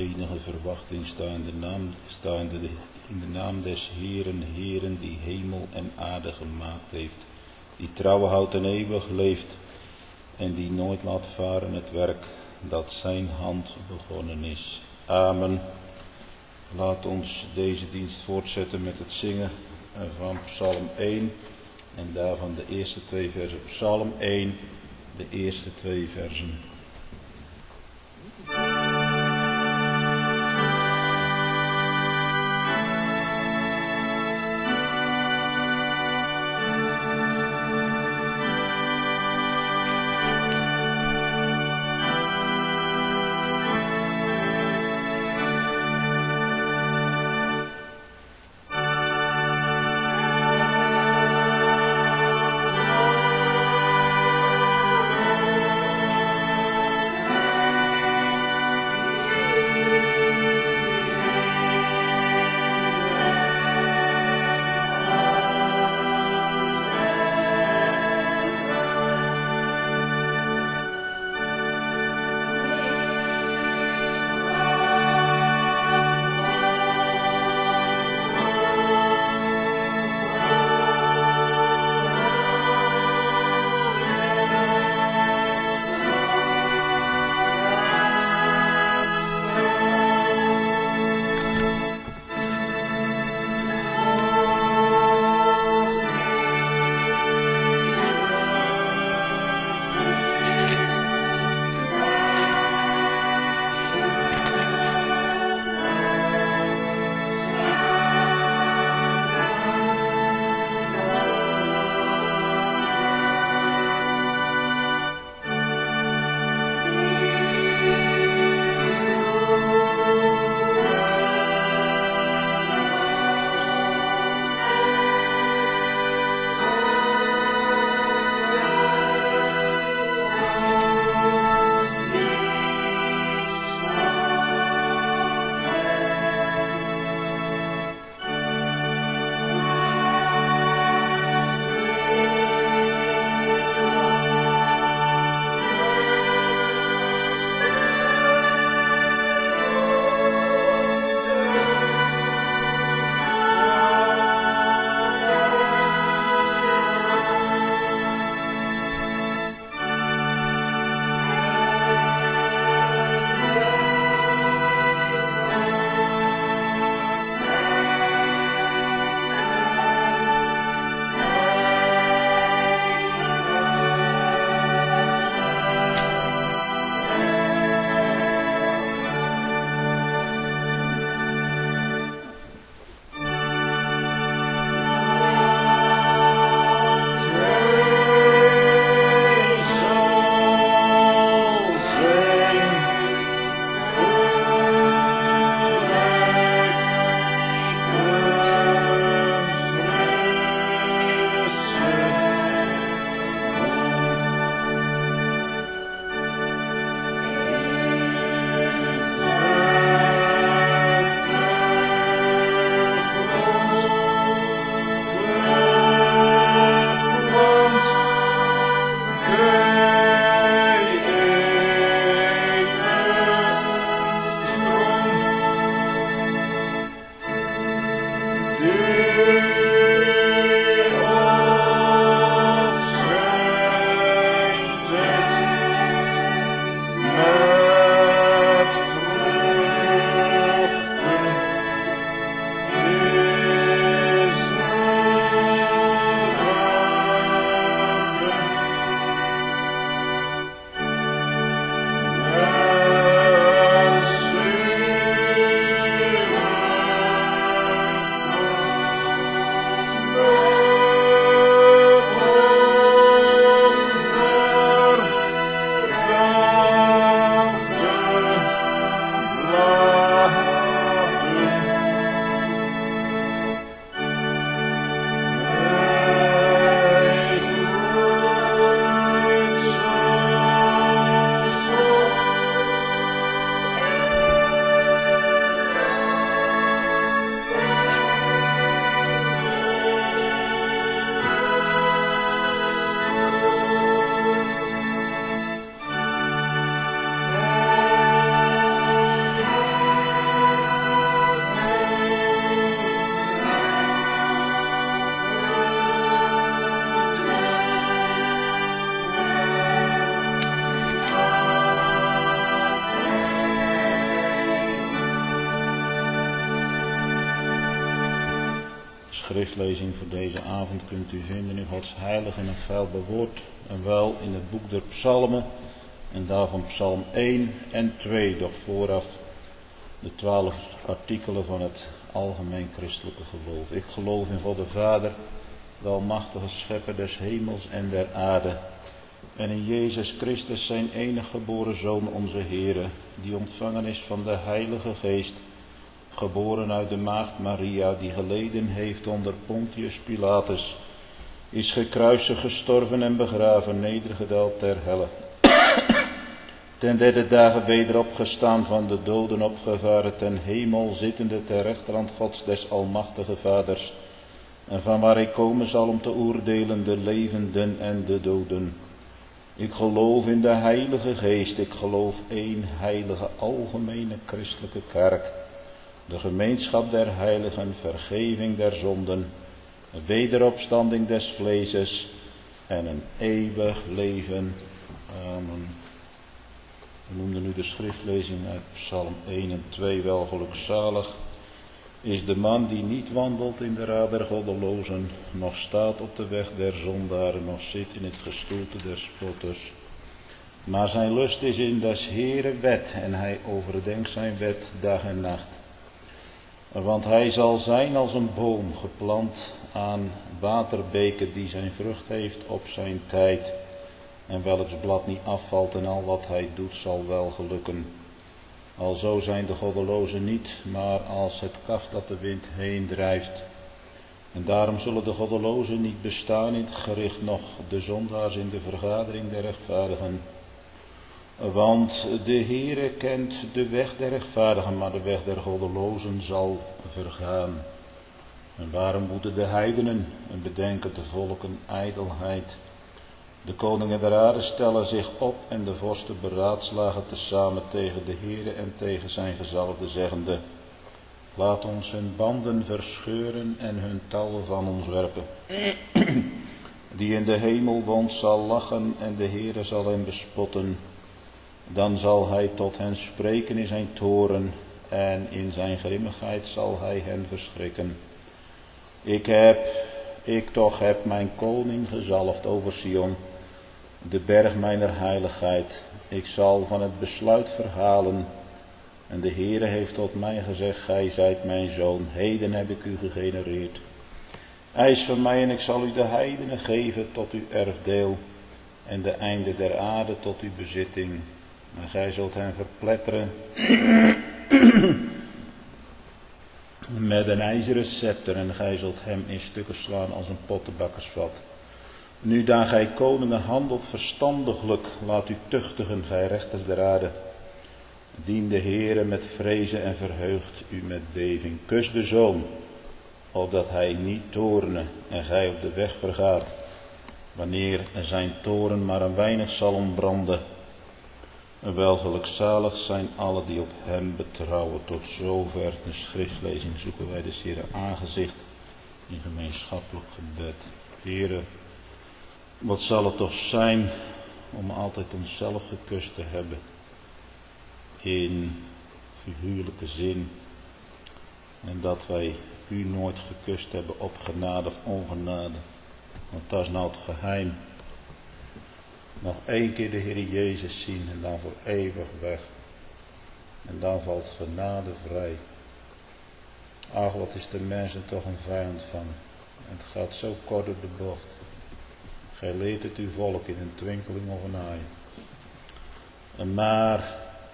enige verwachting sta in de naam des Heeren, die hemel en aarde gemaakt heeft, die trouw houdt en eeuwig leeft en die nooit laat varen het werk dat zijn hand begonnen is. Amen. Laat ons deze dienst voortzetten met het zingen van Psalm 1 en daarvan de eerste 2 versen. Psalm 1, de eerste 2 versen. schriftlezing voor deze avond kunt u vinden in Gods heilig en feil bewoord en wel in het boek der psalmen en daarvan psalm 1 en 2, doch vooraf de 12 artikelen van het algemeen christelijke geloof. Ik geloof in God de Vader, de almachtige schepper des hemels en der aarde, en in Jezus Christus zijn enige geboren Zoon, onze Heere, die ontvangen is van de Heilige Geest, geboren uit de maagd Maria, die geleden heeft onder Pontius Pilatus, is gekruisigd, gestorven en begraven, nedergedaald ter helle. Ten derde dagen weder opgestaan van de doden, opgevaren ten hemel, zittende ter rechterhand Gods des almachtige Vaders, en van waar hij komen zal om te oordelen de levenden en de doden. Ik geloof in de Heilige Geest, ik geloof één heilige algemene christelijke kerk, de gemeenschap der heiligen, vergeving der zonden, de wederopstanding des vleeses en een eeuwig leven. Amen. We noemden nu de schriftlezing uit Psalm 1 en 2 wel. Gelukzalig is de man die niet wandelt in de raad der goddelozen, nog staat op de weg der zondaren, nog zit in het gestoelte der spotters. Maar zijn lust is in des Heeren wet en hij overdenkt zijn wet dag en nacht. Want hij zal zijn als een boom geplant aan waterbeken die zijn vrucht heeft op zijn tijd, en welks blad niet afvalt en al wat hij doet zal wel gelukken. Alzo zijn de goddelozen niet, maar als het kaf dat de wind heen drijft. En daarom zullen de goddelozen niet bestaan in het gericht, noch de zondaars in de vergadering der rechtvaardigen. Want de Heere kent de weg der rechtvaardigen, maar de weg der goddelozen zal vergaan. En waarom moeten de heidenen en bedenken de volken ijdelheid? De koningen der aarde stellen zich op en de vorsten beraadslagen tezamen tegen de Heere en tegen zijn gezalfde, zeggende: laat ons hun banden verscheuren en hun touwen van ons werpen. Die in de hemel woont zal lachen en de Heere zal hem bespotten. Dan zal hij tot hen spreken in zijn toorn en in zijn grimmigheid zal hij hen verschrikken. Ik toch heb mijn koning gezalfd over Sion, de berg mijner heiligheid. Ik zal van het besluit verhalen. En de Heere heeft tot mij gezegd: gij zijt mijn zoon, heden heb ik u gegenereerd. Eis van mij en ik zal u de heidenen geven tot uw erfdeel en de einde der aarde tot uw bezitting. Maar gij zult hen verpletteren met een ijzeren scepter en gij zult hem in stukken slaan als een pottenbakkersvat. Nu daar gij koningen handelt verstandiglijk, laat u tuchtigen, gij rechters der aarde. Dien de Heere met vrezen en verheugt u met beving. Kus de Zoon, opdat hij niet toorne en gij op de weg vergaat, wanneer zijn toren maar een weinig zal ontbranden. Wel gelukzalig zijn alle die op hem betrouwen. Tot zover de schriftlezing. Zoeken wij des Heeren aangezicht in gemeenschappelijk gebed. Heere, wat zal het toch zijn om altijd onszelf gekust te hebben in figuurlijke zin, en dat wij u nooit gekust hebben op genade of ongenade, want dat is nou het geheim. Nog één keer de Heer Jezus zien en dan voor eeuwig weg. En dan valt genade vrij. Ach, wat is de mensen toch een vijand van. En het gaat zo kort op de bocht. Gij leert het uw volk in een twinkeling of een aai. Maar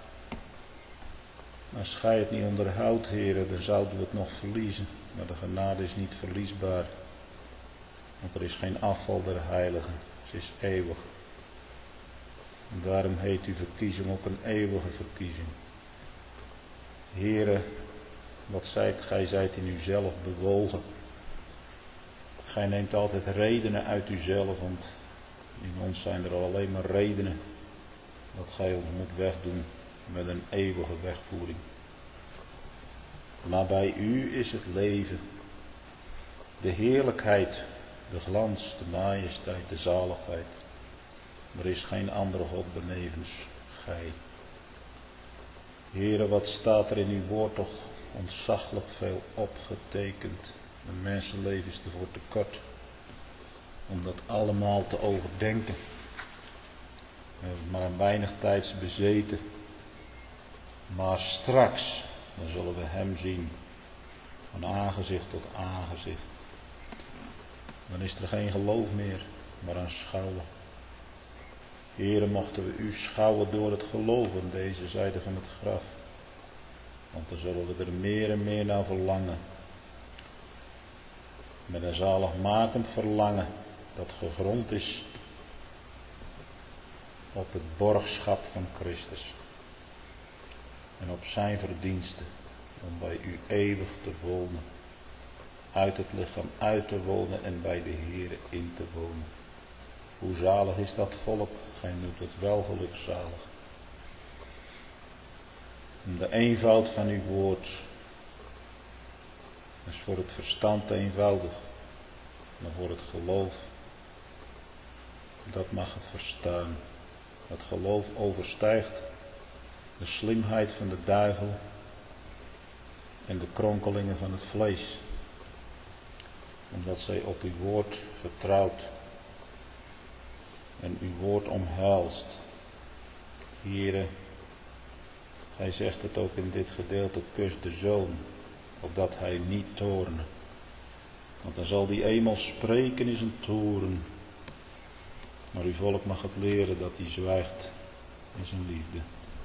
als gij het niet onderhoudt, heren, dan zouden we het nog verliezen. Maar de genade is niet verliesbaar. Want er is geen afval der heiligen. Ze is eeuwig. En daarom heet uw verkiezing ook een eeuwige verkiezing. Heere, wat zijt gij zijt in uzelf bewogen. Gij neemt altijd redenen uit uzelf, want in ons zijn er al alleen maar redenen dat gij ons moet wegdoen met een eeuwige wegvoering. Maar bij u is het leven, de heerlijkheid, de glans, de majesteit, de zaligheid. Er is geen andere God benevens gij. Heere, wat staat er in uw woord toch ontzaglijk veel opgetekend. Een mensenleven is ervoor te kort om dat allemaal te overdenken. We hebben maar een weinig tijds bezeten. Maar straks, dan zullen we hem zien. Van aangezicht tot aangezicht. Dan is er geen geloof meer, maar een schouwen. Here, mochten we u schouwen door het geloof aan deze zijde van het graf. Want dan zullen we er meer en meer naar verlangen. Met een zaligmakend verlangen dat gegrond is op het borgschap van Christus. En op zijn verdiensten om bij u eeuwig te wonen. Uit het lichaam uit te wonen en bij de Heere in te wonen. Hoe zalig is dat volk, gij noemt het wel gelukzalig. Om de eenvoud van uw woord is voor het verstand eenvoudig, maar voor het geloof, dat mag het verstaan. Het geloof overstijgt de slimheid van de duivel en de kronkelingen van het vlees, omdat zij op uw woord vertrouwt en uw woord omhelst. Here, hij zegt het ook in dit gedeelte, kus de zoon, opdat hij niet toorne. Want dan zal die eenmaal spreken in zijn toren. Maar uw volk mag het leren dat hij zwijgt in zijn liefde.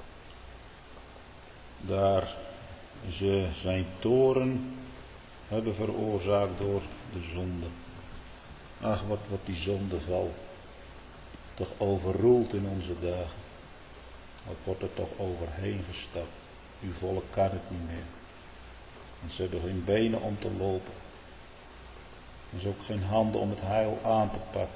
Daar ze zijn toren hebben veroorzaakt door de zonde. Ach, wat wordt die zondeval toch overroeld in onze dagen. Wat wordt er toch overheen gestapt. Uw volk kan het niet meer. Want ze hebben geen benen om te lopen. Er is ook geen handen om het heil aan te pakken.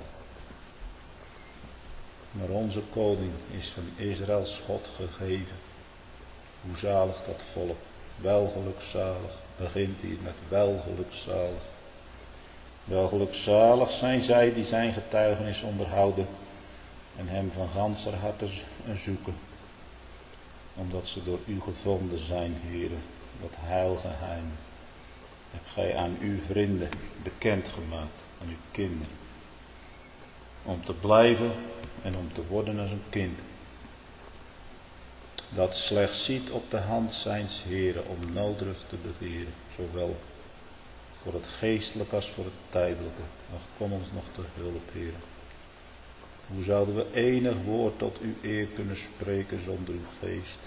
Maar onze koning is van Israëls God gegeven. Hoe zalig dat volk. Welgelukzalig. Begint hier met welgelukzalig. Welgelukzalig zijn zij die zijn getuigenis onderhouden. En hem van ganser harte zoeken. Omdat ze door u gevonden zijn, Heere. Dat heilgeheim hebt gij aan uw vrienden bekendgemaakt. Aan uw kinderen. Om te blijven en om te worden als een kind. Dat slechts ziet op de hand zijns Heeren om nooddruf te begeren. Zowel voor het geestelijke als voor het tijdelijke. Ach, kom ons nog te hulp, Heere. Hoe zouden we enig woord tot uw eer kunnen spreken zonder uw geest?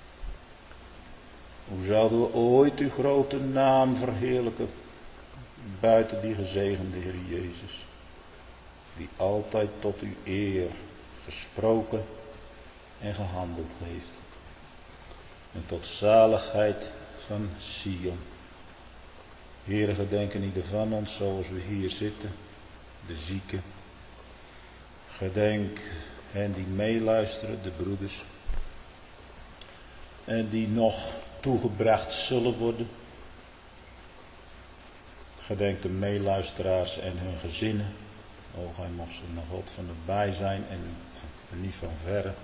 Hoe zouden we ooit uw grote naam verheerlijken buiten die gezegende Heer Jezus, die altijd tot uw eer gesproken en gehandeld heeft. En tot zaligheid van Sion. Heere, gedenk in ieder van ons zoals we hier zitten, de zieken. Gedenk hen die meeluisteren, de broeders. En die nog toegebracht zullen worden. Gedenk de meeluisteraars en hun gezinnen. O, gij mocht ze naar God van nabij zijn en niet van verre.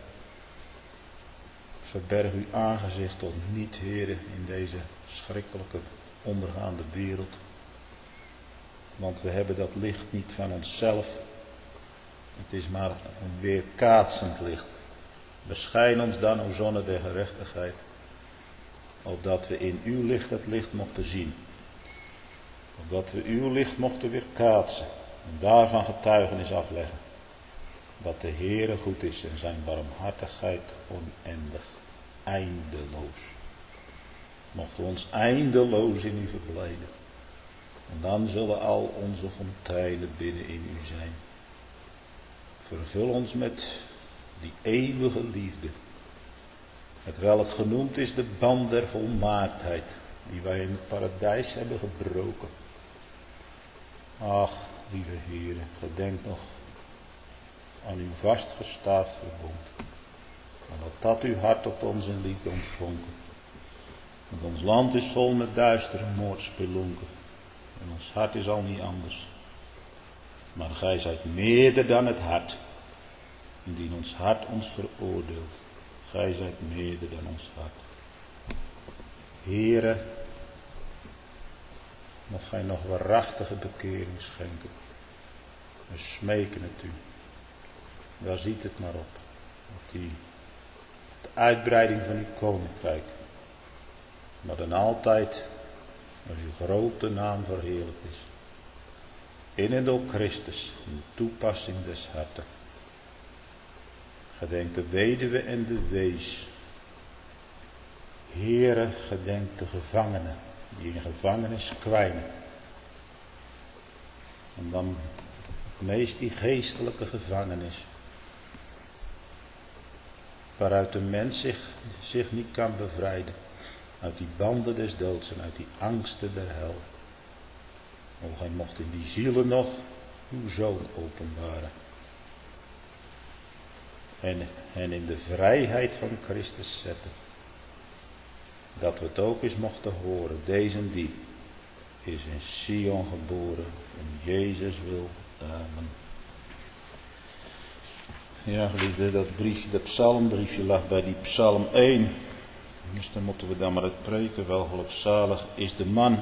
Verberg uw aangezicht tot niet, Heere, in deze schrikkelijke ondergaande wereld. Want we hebben dat licht niet van onszelf. Het is maar een weerkaatsend licht. Beschijn ons dan, o zonne der gerechtigheid, opdat we in uw licht het licht mochten zien. Opdat we uw licht mochten weerkaatsen en daarvan getuigenis afleggen. Dat de Heere goed is en zijn barmhartigheid oneindig, eindeloos. Mochten we ons eindeloos in u verblijden. En dan zullen al onze fonteinen binnen in u zijn. Vervul ons met die eeuwige liefde. Het welk genoemd is de band der volmaaktheid. Die wij in het paradijs hebben gebroken. Ach, lieve Heere, gedenk nog aan uw vastgestaafd verbond. En dat uw hart tot ons in liefde ontvonken. Want ons land is vol met duistere moordspelonken. En ons hart is al niet anders. Maar gij zijt meerder dan het hart. Indien ons hart ons veroordeelt. Gij zijt meerder dan ons hart. Heere, mocht gij nog waarachtige bekering schenken. We smeken het u. Daar ziet het maar op. De uitbreiding van uw koninkrijk. Maar dan altijd als uw grote naam verheerlijkt is. In en door Christus, in toepassing des harten. Gedenk de weduwe en de wees. Heere, gedenk de gevangenen, die in gevangenis kwijnen. En dan meest die geestelijke gevangenis. Waaruit de mens zich niet kan bevrijden. Uit die banden des doods en uit die angsten der hel. O, gij mocht in die zielen nog uw zoon openbaren. En hen in de vrijheid van Christus zetten. Dat we het ook eens mochten horen. Deze die is in Sion geboren. Om Jezus wil. Amen. Ja, geliefde, dat briefje, dat psalmbriefje lag bij die psalm 1. Dus dan moeten we dan maar het preken. Welgelukzalig is de man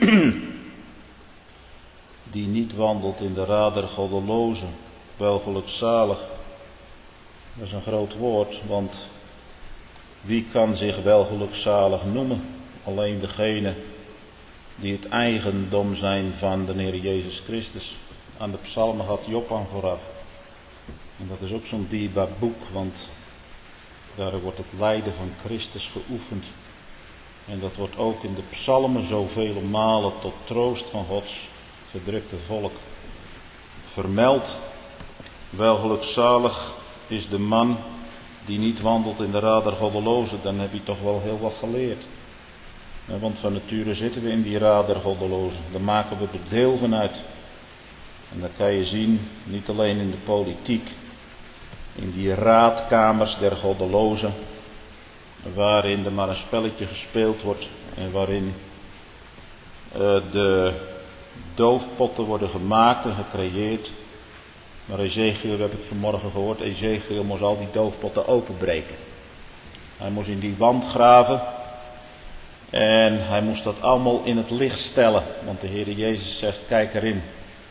die niet wandelt in de raad der goddelozen. Welgelukzalig. Dat is een groot woord, want wie kan zich welgelukzalig noemen? Alleen degene die het eigendom zijn van de Heer Jezus Christus. Aan de psalmen gaat Job aan vooraf. En dat is ook zo'n dierbaar boek, want daar wordt het lijden van Christus geoefend. En dat wordt ook in de psalmen zoveel malen tot troost van Gods verdrukte volk vermeld. Welgelukzalig is de man die niet wandelt in de raad der goddelozen. Dan heb je toch wel heel wat geleerd. Want van nature zitten we in die raad der goddelozen. Daar maken we er deel van uit. En dat kan je zien, niet alleen in de politiek. In die raadkamers der goddelozen. Waarin er maar een spelletje gespeeld wordt. En waarin de doofpotten worden gemaakt en gecreëerd. Maar Ezekiel, we hebben het vanmorgen gehoord. Ezekiel moest al die doofpotten openbreken. Hij moest in die wand graven. En hij moest dat allemaal in het licht stellen. Want de Heer Jezus zegt, kijk erin.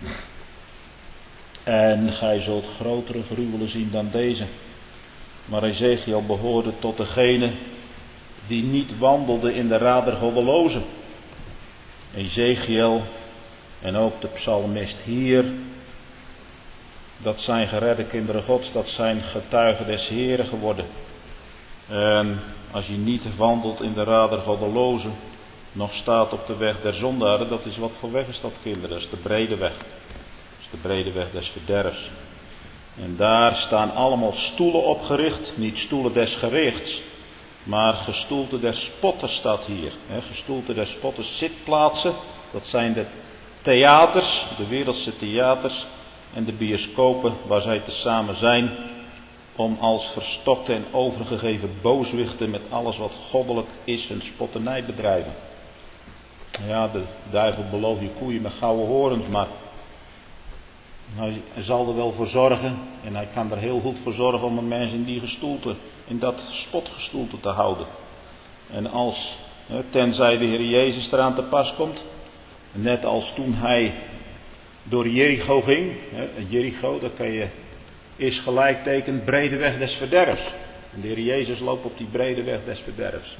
En gij zult grotere gruwelen zien dan deze. Maar Ezekiel behoorde tot degene die niet wandelde in de raad der goddelozen. Ezekiel en ook de psalmist hier. Dat zijn geredde kinderen Gods, dat zijn getuigen des Heeren geworden. En als je niet wandelt in de raad der goddelozen, nog staat op de weg der zondaren, dat is wat voor weg is dat, kinderen? Dat is de brede weg. Dat is de brede weg des verderfs. En daar staan allemaal stoelen opgericht, niet stoelen des gerichts, maar gestoelte des spotters staat hier. Gestoelte des spotters, zitplaatsen, dat zijn de theaters, de wereldse theaters en de bioscopen waar zij tezamen zijn om als verstokte en overgegeven booswichten met alles wat goddelijk is een spotternij bedrijven. Ja, de duivel belooft je koeien met gouden horens, maar hij zal er wel voor zorgen en hij kan er heel goed voor zorgen om een mens in die gestoelte, in dat spotgestoelte te houden. En als, tenzij de Heer Jezus eraan te pas komt, net als toen hij door Jericho ging, Jericho, dat kan je, is gelijktekend brede weg des verderfs. En de Heer Jezus loopt op die brede weg des verderfs.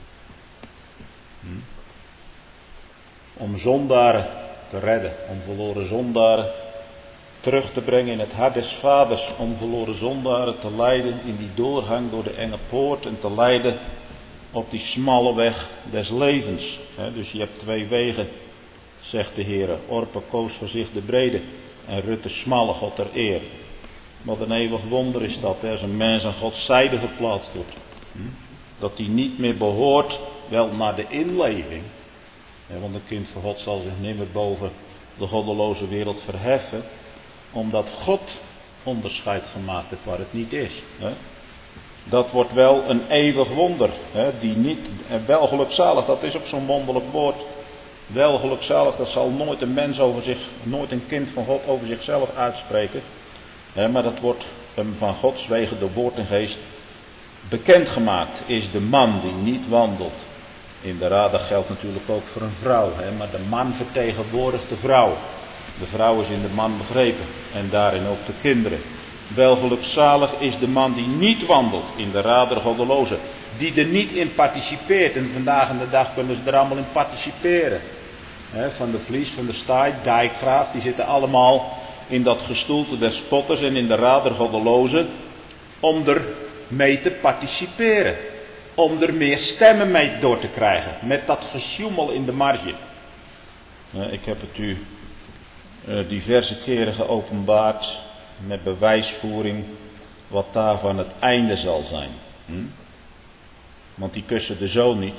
Om zondaren te redden, om verloren zondaren terug te brengen in het hart des vaders, om verloren zondaren te leiden in die doorgang door de enge poort en te leiden op die smalle weg des levens. Dus je hebt twee wegen, zegt de Heer. Orpa koos voor zich de brede en Rut de smalle, God ter eer. Wat een eeuwig wonder is dat, als een mens aan Gods zijde geplaatst wordt. Dat die niet meer behoort, wel naar de inleving. Want een kind van God zal zich nimmer boven de goddeloze wereld verheffen. Omdat God onderscheid gemaakt heeft waar het niet is. Dat wordt wel een eeuwig wonder. Die niet, en welgelukzalig, dat is ook zo'n wonderlijk woord. Welgelukzalig, dat zal nooit een mens over zich, nooit een kind van God over zichzelf uitspreken. Maar dat wordt hem van Gods wegen door woord en geest bekendgemaakt. Is de man die niet wandelt In de raad, dat geldt natuurlijk ook voor een vrouw. Maar de man vertegenwoordigt de vrouw. De vrouw is in de man begrepen. En daarin ook de kinderen. Wel gelukzalig is de man die niet wandelt in de raad der goddelozen. Die er niet in participeert. En vandaag in de dag kunnen ze er allemaal in participeren. Van de Vlies, van de Staaij, Dijkgraaf. Die zitten allemaal in dat gestoelte der spotters en in de raad der goddelozen. Om er mee te participeren. Om er meer stemmen mee door te krijgen. Met dat gesjoemel in de marge. Ik heb het u diverse keren geopenbaard. Met bewijsvoering. Wat daarvan het einde zal zijn. Want die kussen de zoon niet.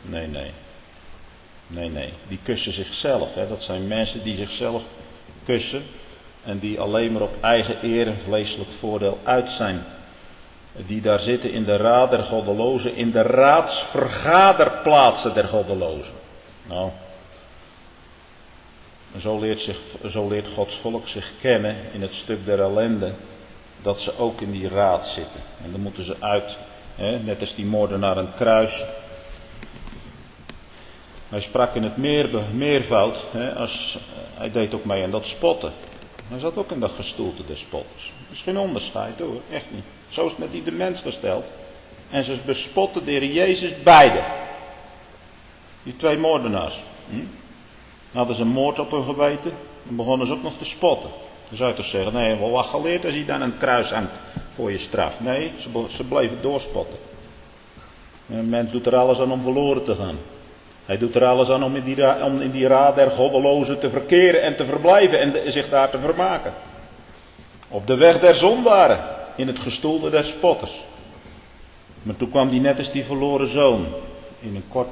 Nee. Die kussen zichzelf. Dat zijn mensen die zichzelf kussen. En die alleen maar op eigen eer en vleeselijk voordeel uit zijn. Die daar zitten in de raad der goddelozen. In de raadsvergaderplaatsen der goddelozen. Nou. Zo leert Gods volk zich kennen in het stuk der ellende. Dat ze ook in die raad zitten. En dan moeten ze uit. Net als die moordenaar aan het kruis. Hij sprak in het meervoud. Hij deed ook mee aan dat spotten. Hij zat ook in dat gestoelte des spotters. Er is geen onderscheid hoor, echt niet. Zo is het met ieder mens gesteld. En ze bespotten de Heer Jezus beide. Die twee moordenaars. Hadden ze een moord op hun geweten. Dan begonnen ze ook nog te spotten. Dan zou je toch zeggen, nee, wel wat geleerd als je dan aan het kruis hangt voor je straf. Nee, ze bleven doorspotten. Een mens doet er alles aan om verloren te gaan. Hij doet er alles aan om in die raad der goddelozen te verkeren en te verblijven en zich daar te vermaken. Op de weg der zondaren, in het gestoelte der spotters. Maar toen kwam die net als die verloren zoon, in een kort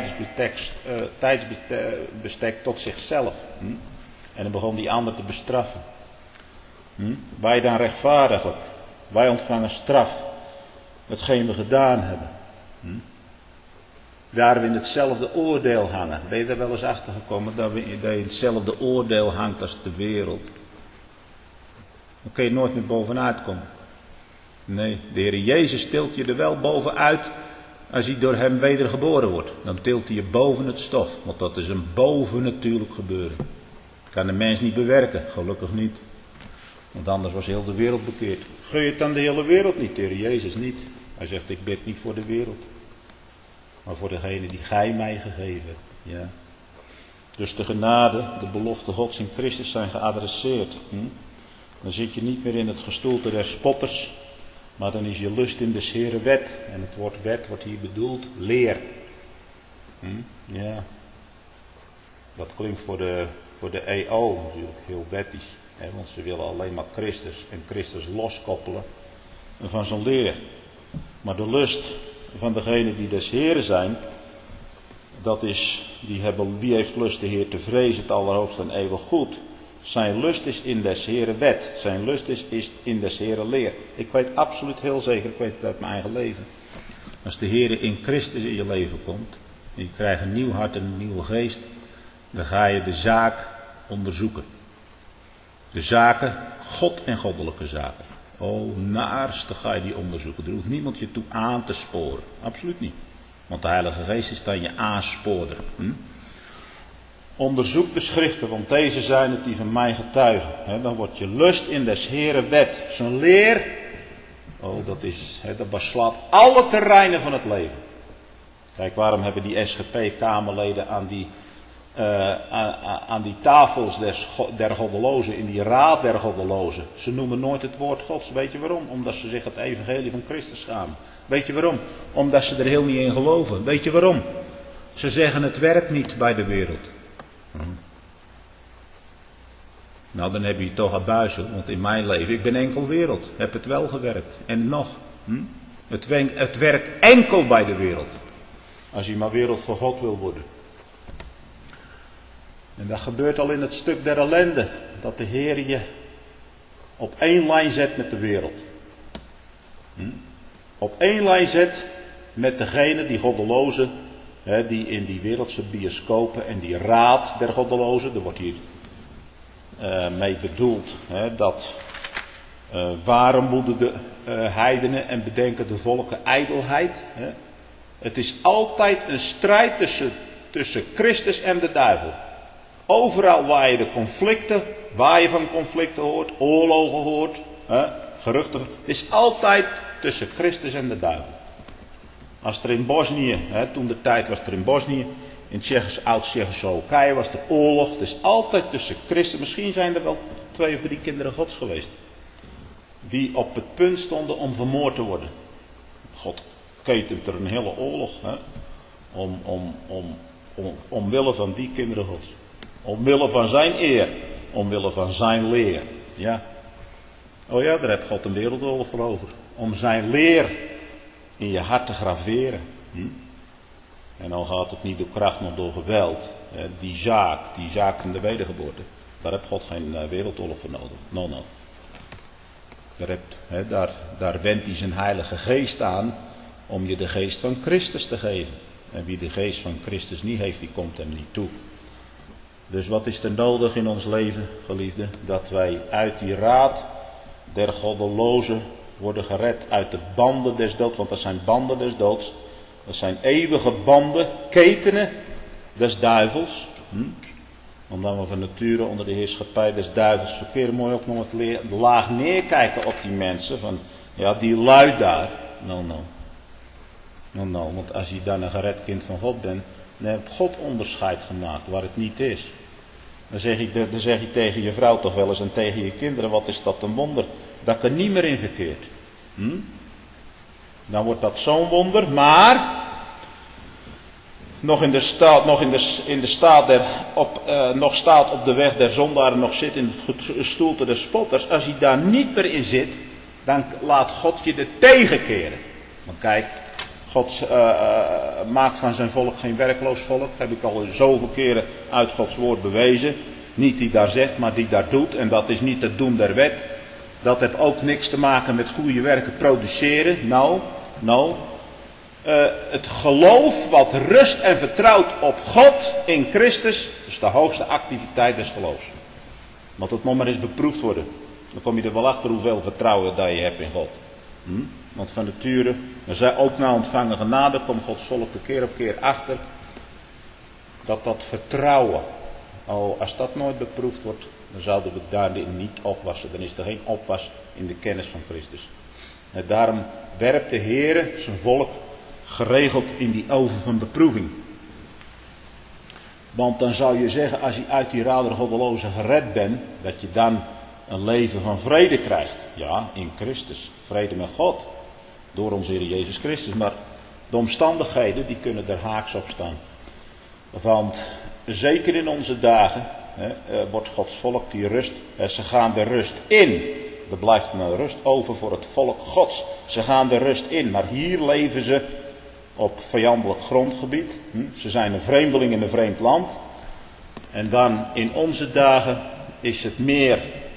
tijdsbestek tot zichzelf. En dan begon die ander te bestraffen. Wij dan rechtvaardiglijk, wij ontvangen straf, hetgeen we gedaan hebben. Daar we in hetzelfde oordeel hangen. Ben je daar wel eens achter gekomen dat je in hetzelfde oordeel hangt als de wereld? Dan kun je nooit meer bovenuit komen. Nee, de Heer Jezus tilt je er wel bovenuit als hij door hem wedergeboren wordt. Dan tilt hij je boven het stof. Want dat is een bovennatuurlijk gebeuren. Kan de mens niet bewerken, gelukkig niet. Want anders was heel de wereld bekeerd. Gun je het aan de hele wereld niet, de Heer Jezus niet. Hij zegt, ik bid niet voor de wereld. Maar voor degene die gij mij gegeven hebt. Ja. Dus de genade, de belofte Gods in Christus zijn geadresseerd. Dan zit je niet meer in het gestoelte der spotters. Maar dan is je lust in des Heeren wet. En het woord wet wordt hier bedoeld leer. Ja. Dat klinkt voor de EO natuurlijk heel wettisch. Want ze willen alleen maar Christus en Christus loskoppelen van zijn leer. Maar de lust van degenen die des Heeren zijn, dat is, wie heeft lust de Heer te vrezen, het allerhoogste en eeuwig goed. Zijn lust is in des Heeren wet. Zijn lust is in des Heeren leer. Ik weet absoluut heel zeker, ik weet het uit mijn eigen leven. Als de Heer in Christus in je leven komt, en je krijgt een nieuw hart en een nieuwe geest, dan ga je de zaak onderzoeken. De zaken, God en goddelijke zaken. Oh, naarste ga je die onderzoeken. Er hoeft niemand je toe aan te sporen. Absoluut niet. Want de Heilige Geest is dan je aansporer. Onderzoek de schriften, want deze zijn het die van mij getuigen. Dan wordt je lust in des Heeren wet. Zijn leer, dat beslaat alle terreinen van het leven. Kijk, waarom hebben die SGP-kamerleden aan die tafels der goddelozen, in die raad der goddelozen. Ze noemen nooit het woord Gods. Weet je waarom? Omdat ze zich het evangelie van Christus schamen. Weet je waarom? Omdat ze er heel niet in geloven. Weet je waarom? Ze zeggen het werkt niet bij de wereld. Nou, dan heb je toch een buizel. Want in mijn leven, ik ben enkel wereld. Heb het wel gewerkt. En nog. Het werkt enkel bij de wereld. Als je maar wereld voor God wil worden. En dat gebeurt al in het stuk der ellende. Dat de Heer je op één lijn zet met de wereld. Op één lijn zet met degene die goddelozen, die in die wereldse bioscopen en die raad der goddelozen, er wordt hier mee bedoeld, dat waarom moeten de heidenen en bedenken de volken ijdelheid. Het is altijd een strijd tussen Christus en de duivel. Overal waar je van conflicten hoort, oorlogen hoort, geruchten. Het is altijd tussen Christus en de duivel. Als er in Bosnië, toen de tijd was er in Bosnië, in Oud-Tsjechoslowakije was er oorlog. Het is altijd tussen Christus. Misschien zijn er wel 2 of 3 kinderen Gods geweest. Die op het punt stonden om vermoord te worden. God ketent er een hele oorlog. Omwille van die kinderen Gods. Omwille van zijn eer. Omwille van zijn leer. Ja. Oh ja, daar heeft God een wereldoorlog voor over. Om zijn leer in je hart te graveren. En dan gaat het niet door kracht, maar door geweld. Die zaak van de wedergeboorte. Daar heeft God geen wereldoorlog voor nodig. No. Daar wendt hij zijn heilige geest aan om je de geest van Christus te geven. En wie de geest van Christus niet heeft, die komt hem niet toe. Dus wat is er nodig in ons leven, geliefden? Dat wij uit die raad der goddelozen worden gered. Uit de banden des doods. Want dat zijn banden des doods. Dat zijn eeuwige banden, ketenen des duivels. Omdat we van nature onder de heerschappij des duivels verkeren. Mooi ook nog het laag neerkijken op die mensen. Van, ja, die lui daar. No. Want als je dan een gered kind van God bent, dan heeft God onderscheid gemaakt waar het niet is. Dan zeg je tegen je vrouw toch wel eens en tegen je kinderen, wat is dat een wonder. Dat ik er niet meer in verkeert. Dan wordt dat zo'n wonder, maar nog staat op de weg der zondaren, nog zit in het stoelte des spotters. Als hij daar niet meer in zit, dan laat God je er tegenkeren. Want kijk, God maakt van zijn volk geen werkloos volk. Dat heb ik al zoveel keren uit Gods woord bewezen. Niet die daar zegt, maar die daar doet. En dat is niet het doen der wet. Dat heeft ook niks te maken met goede werken produceren. Nou. Het geloof wat rust en vertrouwt op God in Christus, is de hoogste activiteit des geloofs. Want het moet maar eens beproefd worden. Dan kom je er wel achter hoeveel vertrouwen dat je hebt in God. Want van nature, we zijn ook na ontvangen genade, komt Gods volk de keer op keer achter dat vertrouwen, als dat nooit beproefd wordt, dan zouden we daarin niet opwassen. Dan is er geen opwas in de kennis van Christus. En daarom werpt de Heere zijn volk geregeld in die oven van beproeving. Want dan zou je zeggen, als je uit die raad der goddelozen gered bent, dat je dan een leven van vrede krijgt. Ja, in Christus. Vrede met God. Door onze Heer Jezus Christus. Maar de omstandigheden, die kunnen er haaks op staan. Want zeker in onze dagen wordt Gods volk die rust. Ze gaan de rust in. Er blijft een rust over voor het volk Gods. Ze gaan de rust in. Maar hier leven ze op vijandelijk grondgebied. Ze zijn een vreemdeling in een vreemd land. En dan in onze dagen is het meer.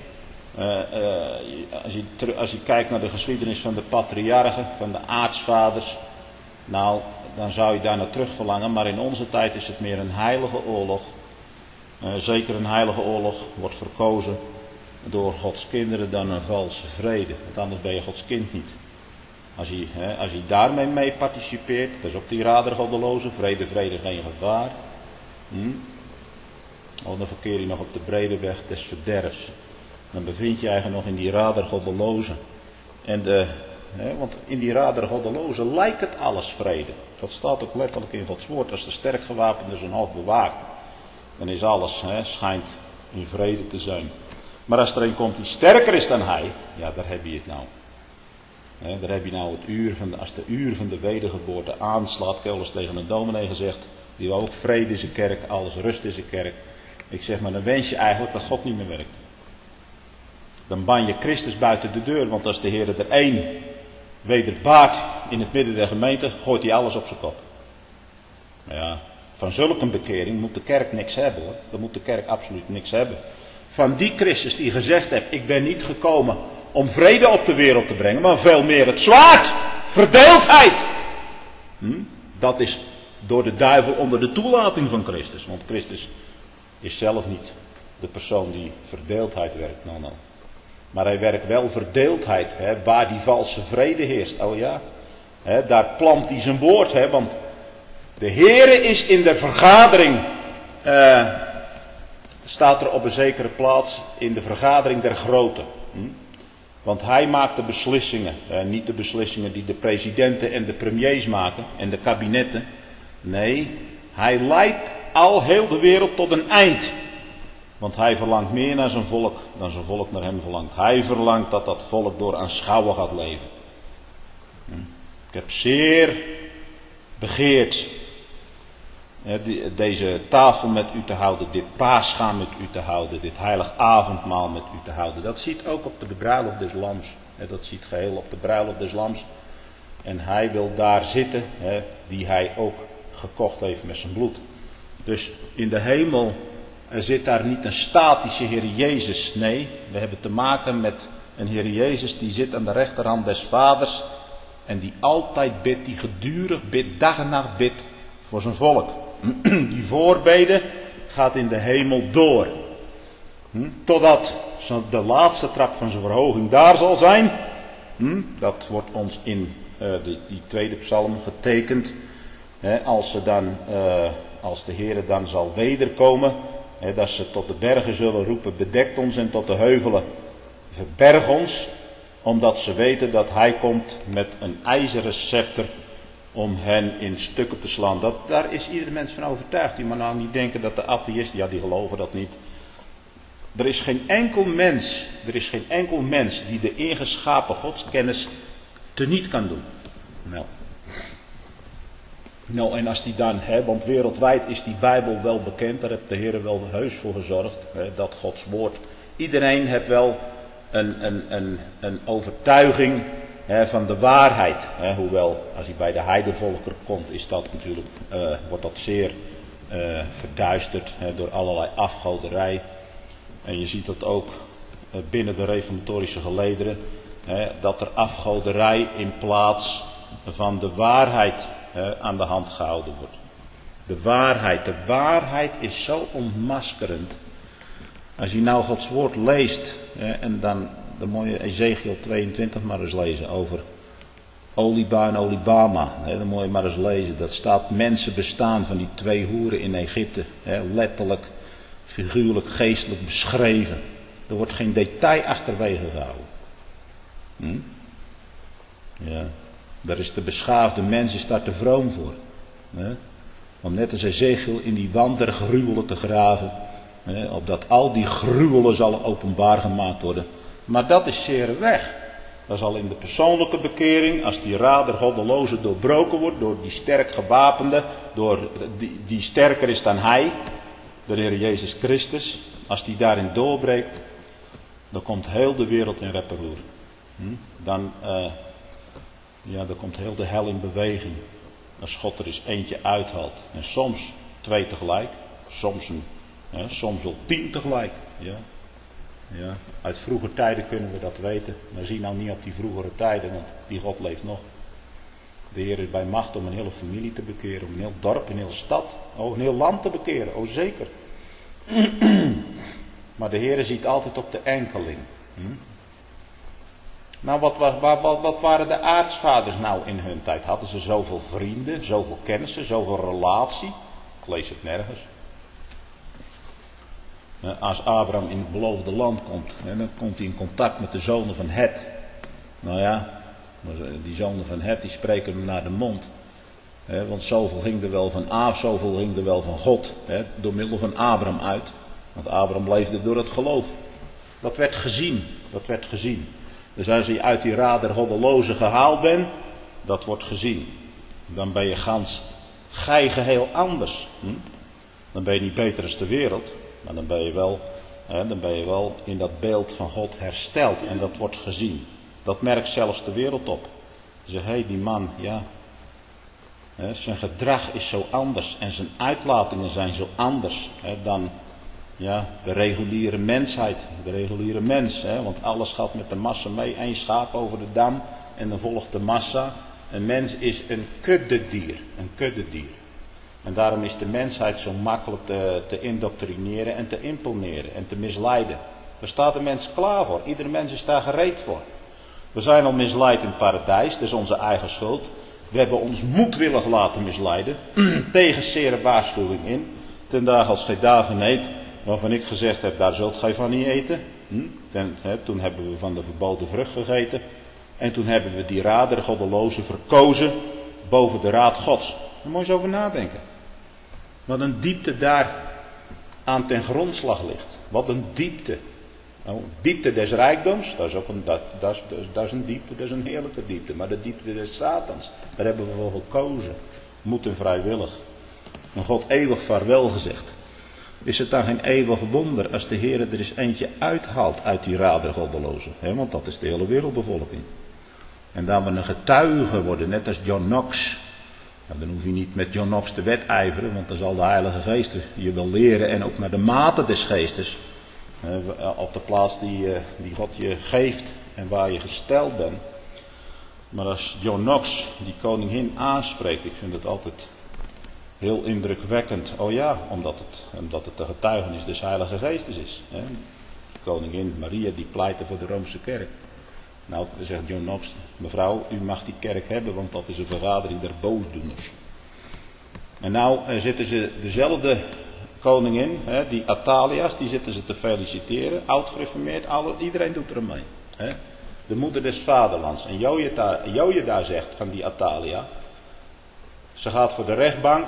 Als je kijkt naar de geschiedenis van de patriarchen, van de aartsvaders. Nou, dan zou je daar naar terug verlangen. Maar in onze tijd is het meer een heilige oorlog. Zeker een heilige oorlog wordt verkozen door Gods kinderen dan een valse vrede. Want anders ben je Gods kind niet. Als je daarmee mee participeert, dat is ook die raad der goddelozen, vrede, geen gevaar. Dan verkeer je nog op de brede weg des verderfs. Dan bevind je eigenlijk nog in die raad der goddelozen. Want in die raad der goddelozen lijkt het alles vrede. Dat staat ook letterlijk in Gods woord. Als de sterk gewapende zijn hoofd bewaakt, dan is alles, schijnt in vrede te zijn. Maar als er een komt die sterker is dan hij, ja, daar heb je het nou. Daar heb je nou als de uur van de wedergeboorte aanslaat. Ik heb al eens tegen een dominee gezegd, die wil ook vrede in zijn kerk, alles rust in zijn kerk. Ik zeg maar, dan wens je eigenlijk dat God niet meer werkt. Dan ban je Christus buiten de deur, want als de Heer er één wederbaart in het midden der gemeente, gooit hij alles op zijn kop. Maar ja, van zulke bekering moet de kerk niks hebben, hoor. Dan moet de kerk absoluut niks hebben. Van die Christus die gezegd heeft, ik ben niet gekomen om vrede op de wereld te brengen, maar veel meer het zwaard, verdeeldheid. Dat is door de duivel onder de toelating van Christus. Want Christus is zelf niet de persoon die verdeeldheid werkt. Nou. Maar hij werkt wel verdeeldheid, waar die valse vrede heerst. Oh ja, Daar plant hij zijn woord. Want de Heere is in de vergadering, staat er op een zekere plaats, in de vergadering der groten. Want hij maakt de beslissingen. Niet de beslissingen die de presidenten en de premiers maken en de kabinetten. Nee, hij leidt al heel de wereld tot een eind. Want hij verlangt meer naar zijn volk dan zijn volk naar hem verlangt. Hij verlangt dat dat volk door aanschouwen gaat leven. Ik heb zeer begeerd deze tafel met u te houden, dit paasgaan met u te houden, dit heilig avondmaal met u te houden. Dat ziet ook op de bruiloft des Lams. Dat ziet geheel op de bruiloft des Lams. En hij wil daar zitten, die hij ook gekocht heeft met zijn bloed. Dus in de hemel zit daar niet een statische Heer Jezus. Nee, we hebben te maken met een Heer Jezus die zit aan de rechterhand des Vaders. En die altijd bidt, die gedurig bidt, dag en nacht bidt voor zijn volk. Die voorbeden gaat in de hemel door. Totdat de laatste trap van zijn verhoging daar zal zijn. Dat wordt ons in die tweede psalm getekend. Als de Heere dan zal wederkomen. Dat ze tot de bergen zullen roepen, bedekt ons, en tot de heuvelen, verberg ons. Omdat ze weten dat hij komt met een ijzeren scepter om hen in stukken te slaan. Daar is ieder mens van overtuigd. Die maar nou niet denken dat de atheïsten, die geloven dat niet. Er is geen enkel mens die de ingeschapen godskennis teniet kan doen. Nou, en als die dan, want wereldwijd is die Bijbel wel bekend, daar heeft de Heer wel heus voor gezorgd, dat Gods woord. Iedereen heeft wel een overtuiging van de waarheid. Hoewel, als hij bij de heidevolkeren komt, is dat natuurlijk, wordt dat zeer verduisterd door allerlei afgoderij. En je ziet dat ook binnen de reformatorische gelederen, dat er afgoderij in plaats van de waarheid aan de hand gehouden wordt. De waarheid is zo ontmaskerend. Als je nou Gods woord leest, en dan de mooie Ezekiel 22 maar eens lezen over Oliba en Olibama. Dat moet je maar eens lezen. Dat staat mensen bestaan van die twee hoeren in Egypte. Letterlijk, figuurlijk, geestelijk beschreven. Er wordt geen detail achterwege gehouden. Ja. Daar is de beschaafde mens is daar te vroom voor. Om net als Ezekiel in die wand der gruwelen te graven. Opdat al die gruwelen zullen openbaar gemaakt worden. Maar dat is zeer weg. Dat zal in de persoonlijke bekering, als die raad der goddeloze doorbroken wordt door die sterk gewapende, door die sterker is dan hij, de Heer Jezus Christus. Als die daarin doorbreekt, dan komt heel de wereld in rep en roer. Dan komt heel de hel in beweging. Als God er eens eentje uithaalt. En soms 2 tegelijk. Soms wel 10 tegelijk. Ja. Uit vroege tijden kunnen we dat weten. Maar zie nou niet op die vroegere tijden. Want die God leeft nog. De Heer is bij macht om een hele familie te bekeren. Om een heel dorp, een hele stad. Een heel land te bekeren. Zeker. Maar de Heer ziet altijd op de enkeling. Nou, wat waren de aartsvaders nou in hun tijd? Hadden ze zoveel vrienden, zoveel kennissen, zoveel relatie? Ik lees het nergens. Als Abraham in het beloofde land komt, dan komt hij in contact met de zonen van Het. Nou ja, die zonen van Het, die spreken hem naar de mond. Want zoveel ging er wel van God, door middel van Abraham uit. Want Abraham leefde door het geloof. Dat werd gezien. Dus als je uit die raad der goddelozen gehaald bent, dat wordt gezien. Dan ben je geheel anders. Dan ben je niet beter als de wereld, maar dan ben je wel in dat beeld van God hersteld. En dat wordt gezien. Dat merkt zelfs de wereld op. Ze zeggen, die man, zijn gedrag is zo anders en zijn uitlatingen zijn zo anders dan de reguliere mensheid, de reguliere mens. Want alles gaat met de massa mee. 1 schaap over de dam en dan volgt de massa. Een mens is een kuddedier. En daarom is de mensheid zo makkelijk te indoctrineren en te imponeren en te misleiden. Daar staat de mens klaar voor. Iedere mens is daar gereed voor. We zijn al misleid in het paradijs, dat is onze eigen schuld. We hebben ons moedwillig laten misleiden, tegen zere waarschuwing in. Ten dagen als gij daarvan eet, waarvan ik gezegd heb, daar zult gij van niet eten. Toen hebben we van de verboden vrucht gegeten. En toen hebben we die rader, de goddeloze, verkozen boven de raad Gods. Daar moet je eens over nadenken. Wat een diepte daar aan ten grondslag ligt. Wat een diepte. Nou, diepte des rijkdoms, dat is ook een diepte, dat is een heerlijke diepte. Maar de diepte des Satans, daar hebben we voor gekozen. Moet en vrijwillig. En God eeuwig vaarwel gezegd. Is het dan geen eeuwig wonder als de Heer er eens eentje uithaalt uit die rader goddelozen? Want dat is de hele wereldbevolking. En dat we een getuige worden, net als John Knox. Nou, dan hoef je niet met John Knox te wedijveren, want dan zal de Heilige Geest je wel leren. En ook naar de mate des Geestes. Op de plaats die God je geeft en waar je gesteld bent. Maar als John Knox die koningin aanspreekt, ik vind het altijd heel indrukwekkend. Oh ja, omdat het de getuigenis des Heilige Geestes is. Hè? Koningin Maria die pleitte voor de Roomse kerk. Nou, dan zegt John Knox, mevrouw, u mag die kerk hebben, want dat is een vergadering der boosdoeners. En nou zitten ze dezelfde koningin, die Athalias, die zitten ze te feliciteren, oud-gereformeerd, iedereen doet er mee. Hè? De moeder des vaderlands. En Jojeda zegt van die Athalia, ze gaat voor de rechtbank,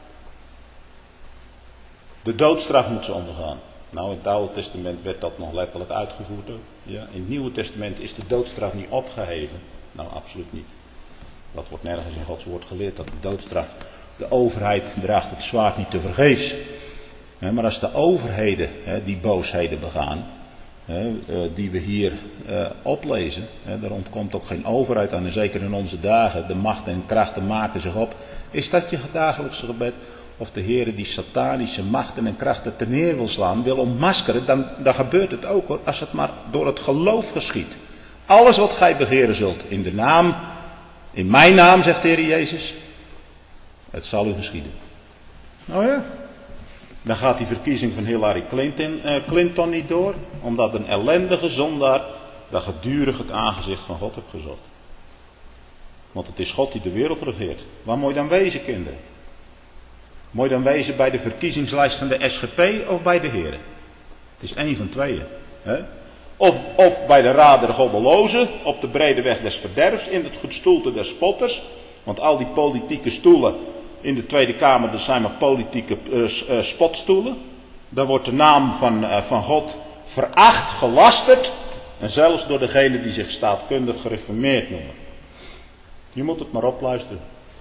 de doodstraf moet ze ondergaan. Nou, in het Oude Testament werd dat nog letterlijk uitgevoerd ook. Ja, in het Nieuwe Testament is de doodstraf niet opgeheven. Nou, absoluut niet. Dat wordt nergens in Gods woord geleerd, dat de doodstraf, de overheid draagt het zwaard niet te vergeefs. Maar als de overheden die boosheden begaan, die we hier oplezen, daar ontkomt ook geen overheid aan, en zeker in onze dagen, de machten en krachten maken zich op. Is dat je dagelijkse gebed? Of de Heer die satanische machten en krachten ten neer wil slaan, wil ontmaskeren, dan gebeurt het ook hoor, als het maar door het geloof geschiet. Alles wat gij begeren zult, in mijn naam, zegt de Heer Jezus, het zal u geschieden. Nou ja, dan gaat die verkiezing van Hillary Clinton niet door, omdat een ellendige zondaar dat gedurig het aangezicht van God heeft gezocht. Want het is God die de wereld regeert. Waar moet je dan wezen, kinderen? Moet je dan wezen bij de verkiezingslijst van de SGP of bij de Heren? Het is één van tweeën. Hè? Of bij de raad der goddelozen, op de brede weg des verderfs, in het gestoelte des spotters. Want al die politieke stoelen in de Tweede Kamer, dat zijn maar politieke spotstoelen. Daar wordt de naam van God veracht, gelasterd. En zelfs door degenen die zich staatkundig gereformeerd noemen. Je moet het maar opluisteren.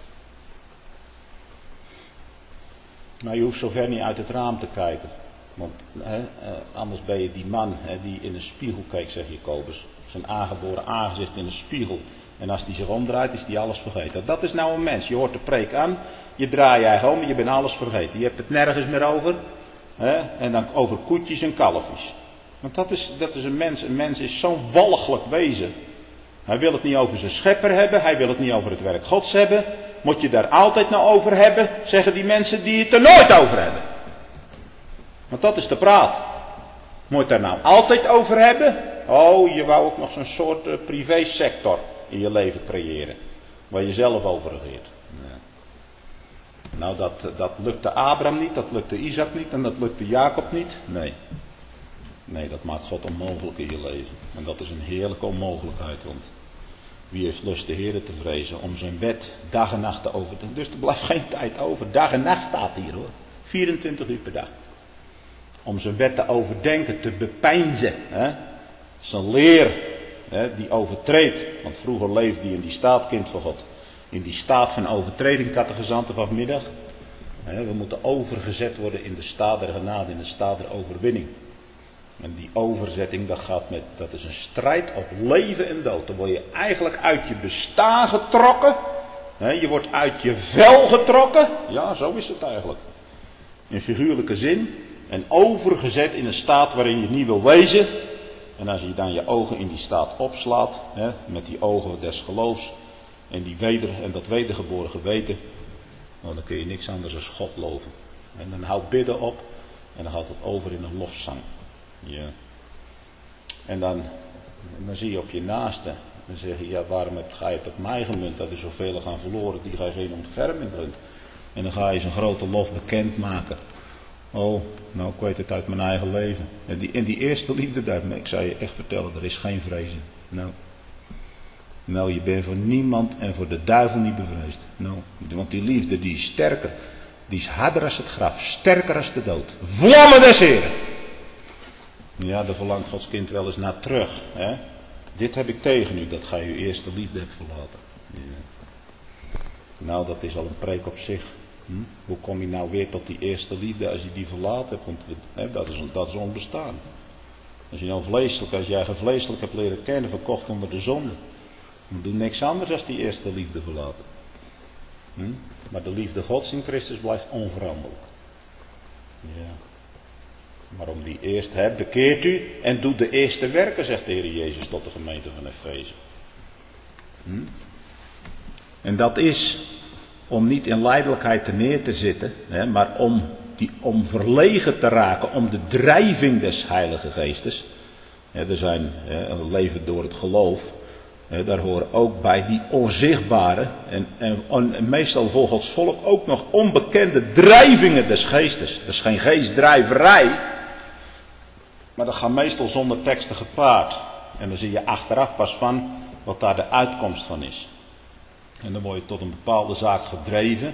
Maar je hoeft zover niet uit het raam te kijken. Want anders ben je die man die in een spiegel keek, zegt Jacobus. Zijn aangeboren aangezicht in een spiegel. En als die zich omdraait, is die alles vergeten. Dat is nou een mens. Je hoort de preek aan. Je draait je eigen om en je bent alles vergeten. Je hebt het nergens meer over. En dan over koetjes en kalfjes. Want dat is een mens. Een mens is zo'n walgelijk wezen. Hij wil het niet over zijn schepper hebben. Hij wil het niet over het werk Gods hebben. Moet je daar altijd nou over hebben, zeggen die mensen die het er nooit over hebben. Want dat is de praat. Moet je het daar nou altijd over hebben? Oh, je wou ook nog zo'n soort privésector in je leven creëren. Waar je zelf over regeert. Nee. Nou, dat lukte Abraham niet, dat lukte Isaac niet en dat lukte Jacob niet. Nee. Nee, dat maakt God onmogelijk in je leven. En dat is een heerlijke onmogelijkheid, want wie heeft lust de Heer te vrezen om zijn wet dag en nacht te overdenken. Dus er blijft geen tijd over. Dag en nacht staat hier hoor. 24 uur per dag. Om zijn wet te overdenken, te bepeinzen. Zijn leer die overtreedt. Want vroeger leefde hij in die staat, kind van God. In die staat van overtreding, kattegezanten vanmiddag. We moeten overgezet worden in de staat der genade, in de staat der overwinning. En die overzetting, dat is een strijd op leven en dood. Dan word je eigenlijk uit je bestaan getrokken. Je wordt uit je vel getrokken. Ja, zo is het eigenlijk. In figuurlijke zin. En overgezet in een staat waarin je niet wil wezen. En als je dan je ogen in die staat opslaat. Met die ogen des geloofs. En dat wedergeboren geweten. Nou, dan kun je niks anders dan God loven. En dan houdt bidden op. En dan gaat het over in een lofzang. Ja. En dan zie je op je naaste Dan zeg je, ja, waarom ga je het op mij gemunt? Dat er zoveel gaan verloren die gij geen ontferming gunt. En dan ga je zijn grote lof bekendmaken. Oh, nou ik weet het uit mijn eigen leven. En die eerste liefde daar, ik zou je echt vertellen, er is geen vrees in. Nou, je bent voor niemand en voor de duivel niet bevreesd. Nou, want die liefde die is sterker. Die is harder als het graf, sterker als de dood. Vlammen des Heren. Ja, daar verlangt Gods kind wel eens naar terug. Hè? Dit heb ik tegen u, dat gij uw eerste liefde hebt verlaten. Ja. Nou, dat is al een preek op zich. Hoe kom je nou weer tot die eerste liefde als je die verlaten hebt? Want dat is onbestaan. Als jij vleeselijk hebt leren kennen, verkocht onder de zonde. Dan doe niks anders dan die eerste liefde verlaten. Maar de liefde Gods in Christus blijft onveranderlijk. Ja. Maar om die eerst hebt, bekeert u en doet de eerste werken, zegt de Heer Jezus tot de gemeente van Efeze. En dat is om niet in lijdelijkheid neer te zitten, maar om verlegen te raken, om de drijving des Heilige Geestes. Er zijn een leven door het geloof. Daar horen ook bij die onzichtbare en meestal voor Gods volk ook nog onbekende drijvingen des geestes. Dat is geen geestdrijverij, maar dat gaat meestal zonder teksten gepaard. En dan zie je achteraf pas van wat daar de uitkomst van is. En dan word je tot een bepaalde zaak gedreven.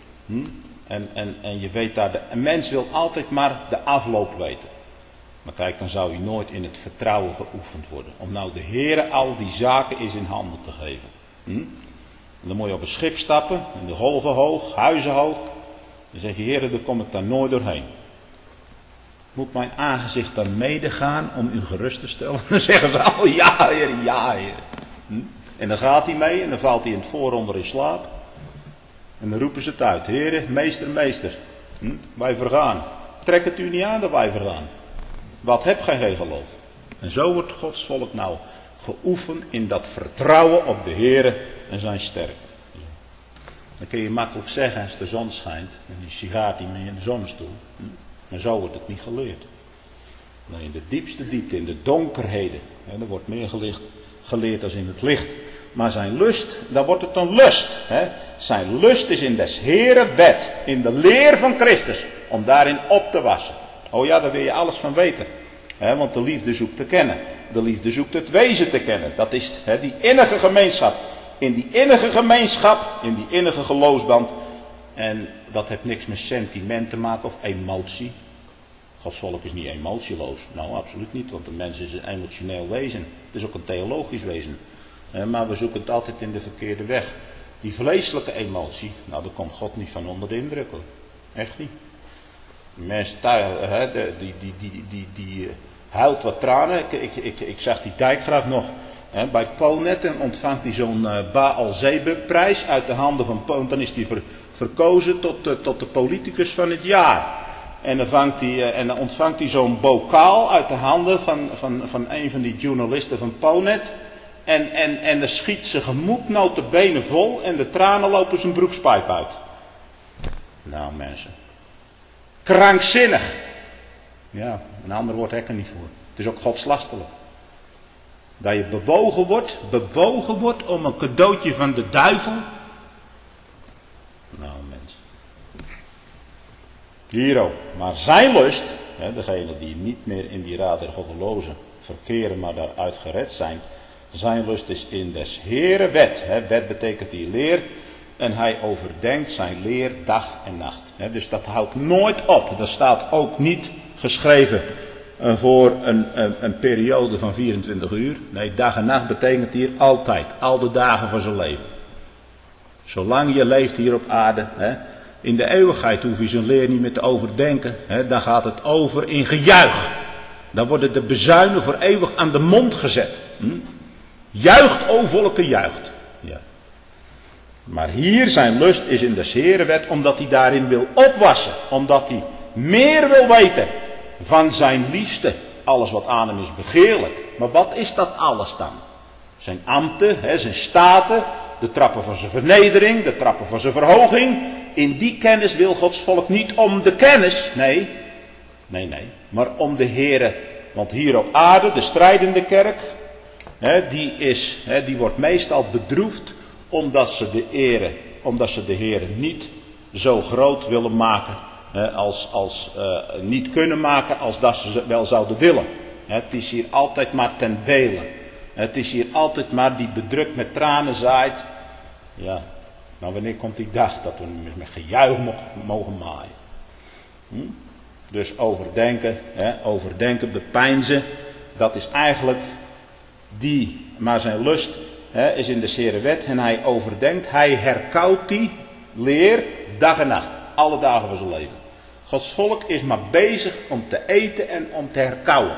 En je weet daar, een mens wil altijd maar de afloop weten. Maar kijk, dan zou je nooit in het vertrouwen geoefend worden. Om nou de Heere al die zaken eens in handen te geven. En dan moet je op een schip stappen. En de golven hoog, huizen hoog. Dan zeg je, Heere, daar kom ik daar nooit doorheen. Moet mijn aangezicht dan medegaan om u gerust te stellen? Dan zeggen ze al, ja Heer, ja Heer. En dan gaat hij mee en dan valt hij in het vooronder in slaap. En dan roepen ze het uit. Heere, meester, meester. Wij vergaan. Trek het u niet aan dat wij vergaan. Wat heb gij geen geloof? En zo wordt Gods volk nou geoefend in dat vertrouwen op de Heere en zijn sterkte. Dan kun je makkelijk zeggen als de zon schijnt. En die sigaart niet meer in de zonnestoel. Maar zo wordt het niet geleerd. Nee, in de diepste diepte, in de donkerheden. Er wordt meer geleerd als in het licht. Maar zijn lust, dan wordt het een lust. Zijn lust is in des Heere wet. In de leer van Christus. Om daarin op te wassen. Oh ja, daar wil je alles van weten. Want de liefde zoekt te kennen. De liefde zoekt het wezen te kennen. Dat is die innige gemeenschap. In die innige gemeenschap, in die innige geloofsband. En dat heeft niks met sentiment te maken of emotie. Gods volk is niet emotieloos. Nou, absoluut niet, want de mens is een emotioneel wezen. Het is ook een theologisch wezen. Maar we zoeken het altijd in de verkeerde weg. Die vleeselijke emotie, nou daar komt God niet van onder de indruk hoor. Echt niet. Mensen die huilt wat tranen. Ik zag die dijkgraaf nog bij Ponet en ontvangt hij zo'n Baal Zebub-prijs uit de handen van Ponet. Dan is hij verkozen tot de politicus van het jaar. En dan ontvangt hij zo'n bokaal uit de handen van een van die journalisten van Ponet. En dan schiet zijn gemoed nota bene vol en de tranen lopen zijn broekspijp uit. Nou mensen. Krankzinnig. Ja, een ander woord heb ik er niet voor. Het is ook godslastelijk. Dat je bewogen wordt om een cadeautje van de duivel. Nou mensen. Hiero. Maar zijn lust, degene die niet meer in die raad der goddelozen verkeren, maar daaruit gered zijn. Zijn lust is in des Heere wet. Wet betekent die leer. En hij overdenkt zijn leer dag en nacht. Dus dat houdt nooit op. Dat staat ook niet geschreven voor een periode van 24 uur. Nee, dag en nacht betekent hier altijd. Al de dagen van zijn leven. Zolang je leeft hier op aarde. In de eeuwigheid hoef je zijn leer niet meer te overdenken. Dan gaat het over in gejuich. Dan worden de bezuinen voor eeuwig aan de mond gezet. Juicht, o volken, juicht. Ja. Maar hier zijn lust is in de Heere wet, omdat hij daarin wil opwassen. Omdat hij meer wil weten van zijn liefste. Alles wat aan hem is begeerlijk. Maar wat is dat alles dan? Zijn ambten, zijn staten, de trappen van zijn vernedering, de trappen van zijn verhoging. In die kennis wil Gods volk niet om de kennis, nee, maar om de Heere. Want hier op aarde, de strijdende kerk, die wordt meestal bedroefd omdat ze de Heere niet zo groot willen maken, niet kunnen maken als dat ze wel zouden willen. Het is hier altijd maar ten dele. Het is hier altijd maar die bedrukt met tranen zaait. Ja, nou wanneer komt die dag dat we met gejuich mogen maaien? Dus overdenken, bepeinzen, dat is eigenlijk maar zijn lust is in de Zere wet en hij overdenkt, hij herkoudt die leer dag en nacht, alle dagen van zijn leven. Gods volk is maar bezig om te eten en om te herkauwen.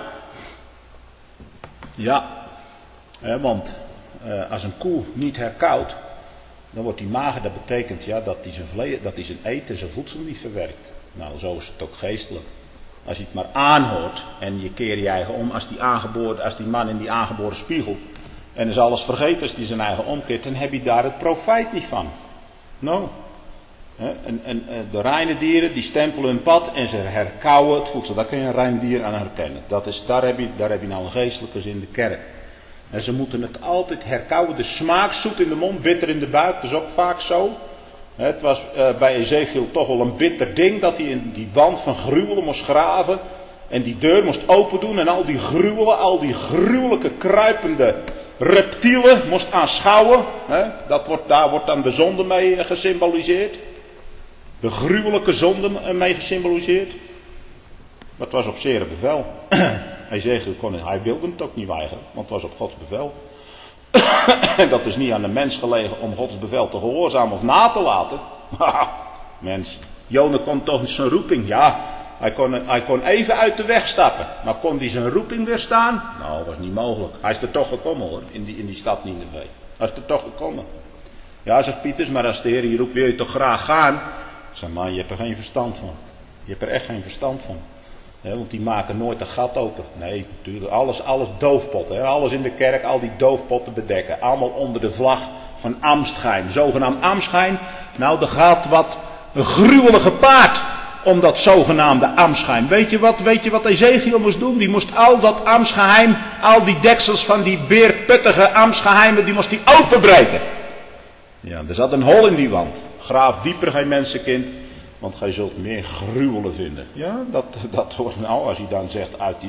Ja, want als een koe niet herkauwt, dan wordt die mager, dat betekent dat hij zijn eten, zijn voedsel niet verwerkt. Nou, zo is het ook geestelijk. Als je het maar aanhoort en je keert je eigen om, als die man in die aangeboren spiegel en is alles vergeten als die zijn eigen omkeert, dan heb je daar het profijt niet van. Nou, en de reine dieren die stempelen hun pad en ze herkauwen het voedsel. Daar kun je een rein dier aan herkennen. Daar heb je nou een geestelijke in de kerk. En ze moeten het altijd herkauwen. De smaak zoet in de mond, bitter in de buik. Dat is ook vaak zo. Het was bij Ezekiel toch wel een bitter ding dat hij in die wand van gruwelen moest graven. En die deur moest open doen en al die gruwelen, al die gruwelijke kruipende reptielen moest aanschouwen. Daar wordt dan de zonde mee gesymboliseerd. De gruwelijke zonde mee gesymboliseerd. Dat was op zere bevel. Hij wilde het ook niet weigeren, want het was op Gods bevel. En dat is niet aan de mens gelegen om Gods bevel te gehoorzamen of na te laten. Mens, Jona kon toch zijn roeping, ja, hij kon even uit de weg stappen. Maar kon hij zijn roeping weerstaan? Nou, dat was niet mogelijk. Hij is er toch gekomen hoor, in die stad Nineve. Hij is er toch gekomen. Ja, zegt Pieters, maar als de Heer hier roept, wil je toch graag gaan? Ik zeg, maar je hebt er geen verstand van. Je hebt er echt geen verstand van. Want die maken nooit een gat open. Nee, natuurlijk. Alles doofpotten. Alles in de kerk, al die doofpotten bedekken. Allemaal onder de vlag van Amstgein. Zogenaamd Amstgein. Nou, er gaat wat een gruwelige paard om dat zogenaamde Amstgeheim. Weet je wat Ezekiel moest doen? Die moest al dat Amstgeheim, al die deksels van die beerputtige Amstgeheimen, die moest hij openbreken. Ja, er zat een hol in die wand. Graaf dieper, gij mensenkind. Want gij zult meer gruwelen vinden. Ja, dat hoort nou als hij dan zegt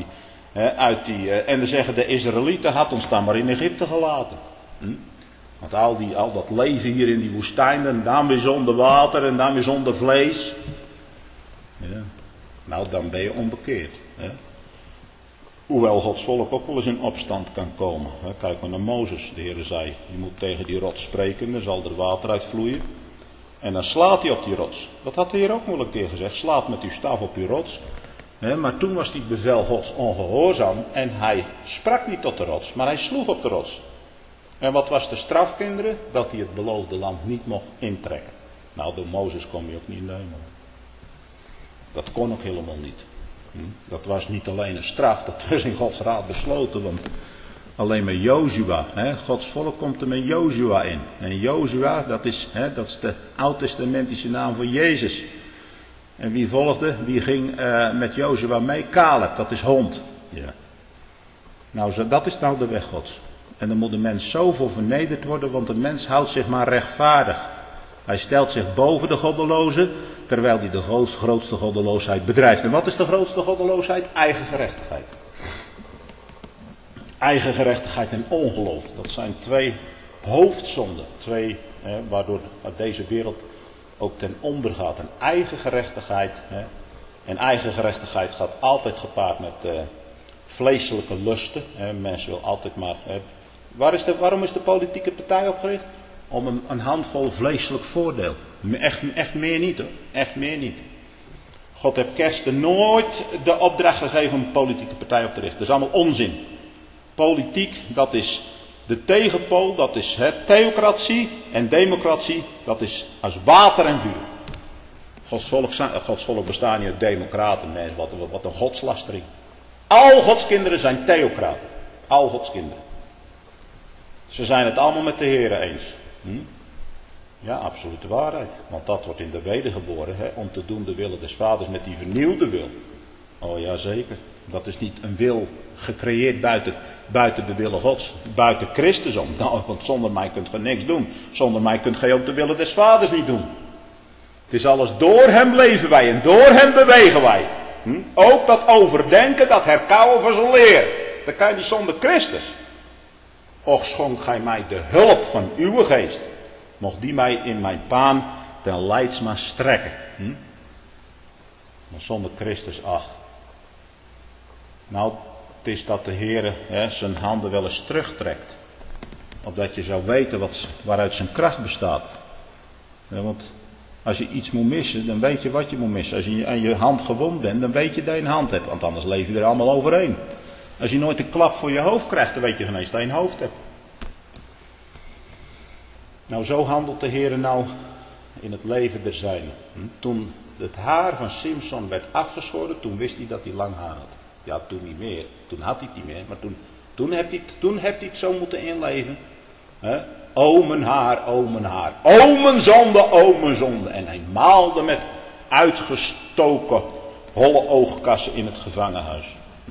en dan zeggen de Israëlieten had ons dan maar in Egypte gelaten. Want al dat leven hier in die woestijn en dan weer zonder water en dan weer zonder vlees. Ja. Nou, dan ben je onbekeerd. Hè? Hoewel Gods volk ook wel eens in opstand kan komen. Hè? Kijk maar naar Mozes. De Heer zei, je moet tegen die rots spreken, dan zal er water uitvloeien. En dan slaat hij op die rots. Dat had de Heer ook wel een keer gezegd. Slaat met uw staf op uw rots. Maar toen was die bevel Gods ongehoorzaam. En hij sprak niet tot de rots. Maar hij sloeg op de rots. En wat was de straf, kinderen? Dat hij het beloofde land niet mocht intrekken. Nou, door Mozes kom je ook niet in de hemel. Dat kon ook helemaal niet. Dat was niet alleen een straf. Dat was in Gods raad besloten. Want alleen met Jozua. Gods volk komt er met Jozua in. En Jozua, dat is de oud-testamentische naam voor Jezus. En wie volgde? Wie ging met Jozua mee? Caleb, dat is hond. Ja. Nou, dat is nou de weg Gods. En dan moet de mens zoveel vernederd worden, want de mens houdt zich maar rechtvaardig. Hij stelt zich boven de goddelozen, terwijl hij de grootste goddeloosheid bedrijft. En wat is de grootste goddeloosheid? Eigen gerechtigheid. Eigen gerechtigheid en ongeloof. Dat zijn twee hoofdzonden. Waardoor deze wereld ook ten onder gaat. En eigen gerechtigheid. En eigen gerechtigheid gaat altijd gepaard met vleeselijke lusten. Mensen wil altijd maar... Waarom is de politieke partij opgericht? Om een handvol vleeselijk voordeel. Echt meer niet hoor. Echt meer niet. God heeft Kersten nooit de opdracht gegeven om een politieke partij op te richten. Dat is allemaal onzin. Politiek, dat is de tegenpool, dat is theocratie. En democratie, dat is als water en vuur. Gods volk bestaat niet uit democraten. Mensen, wat een godslastering. Al Gods kinderen zijn theocraten. Al Gods kinderen. Ze zijn het allemaal met de Heere eens. Ja, absolute waarheid. Want dat wordt in de wedergeboren, om te doen de willen des vaders met die vernieuwde wil. Oh ja, zeker. Dat is niet een wil gecreëerd buiten buiten de willen Gods, buiten Christus om. Nou, want zonder mij kunt ge niks doen. Zonder mij kunt gij ook de willen des Vaders niet doen. Het is alles door hem leven wij en door hem bewegen wij. Ook dat overdenken, dat herkauwen van zijn leer. Dat kan je niet zonder Christus. Och, schonk gij mij de hulp van uw geest. Mocht die mij in mijn paan ten leidsma strekken. Maar zonder Christus, ach. Nou, het is dat de Heer zijn handen wel eens terugtrekt. Opdat je zou weten waaruit zijn kracht bestaat. Ja, want als je iets moet missen, dan weet je wat je moet missen. Als je aan je hand gewond bent, dan weet je dat je een hand hebt. Want anders leef je er allemaal overheen. Als je nooit een klap voor je hoofd krijgt, dan weet je geen eens dat je een hoofd hebt. Nou, zo handelt de Heer nou in het leven der zijnen. Toen het haar van Simson werd afgeschoren, toen wist hij dat hij lang haar had. Ja, toen niet meer. Toen had hij het niet meer. Maar toen heeft hij het zo moeten inleven. O mijn haar, o mijn haar. O mijn zonde, o mijn zonde. En hij maalde met uitgestoken holle oogkassen in het gevangenhuis.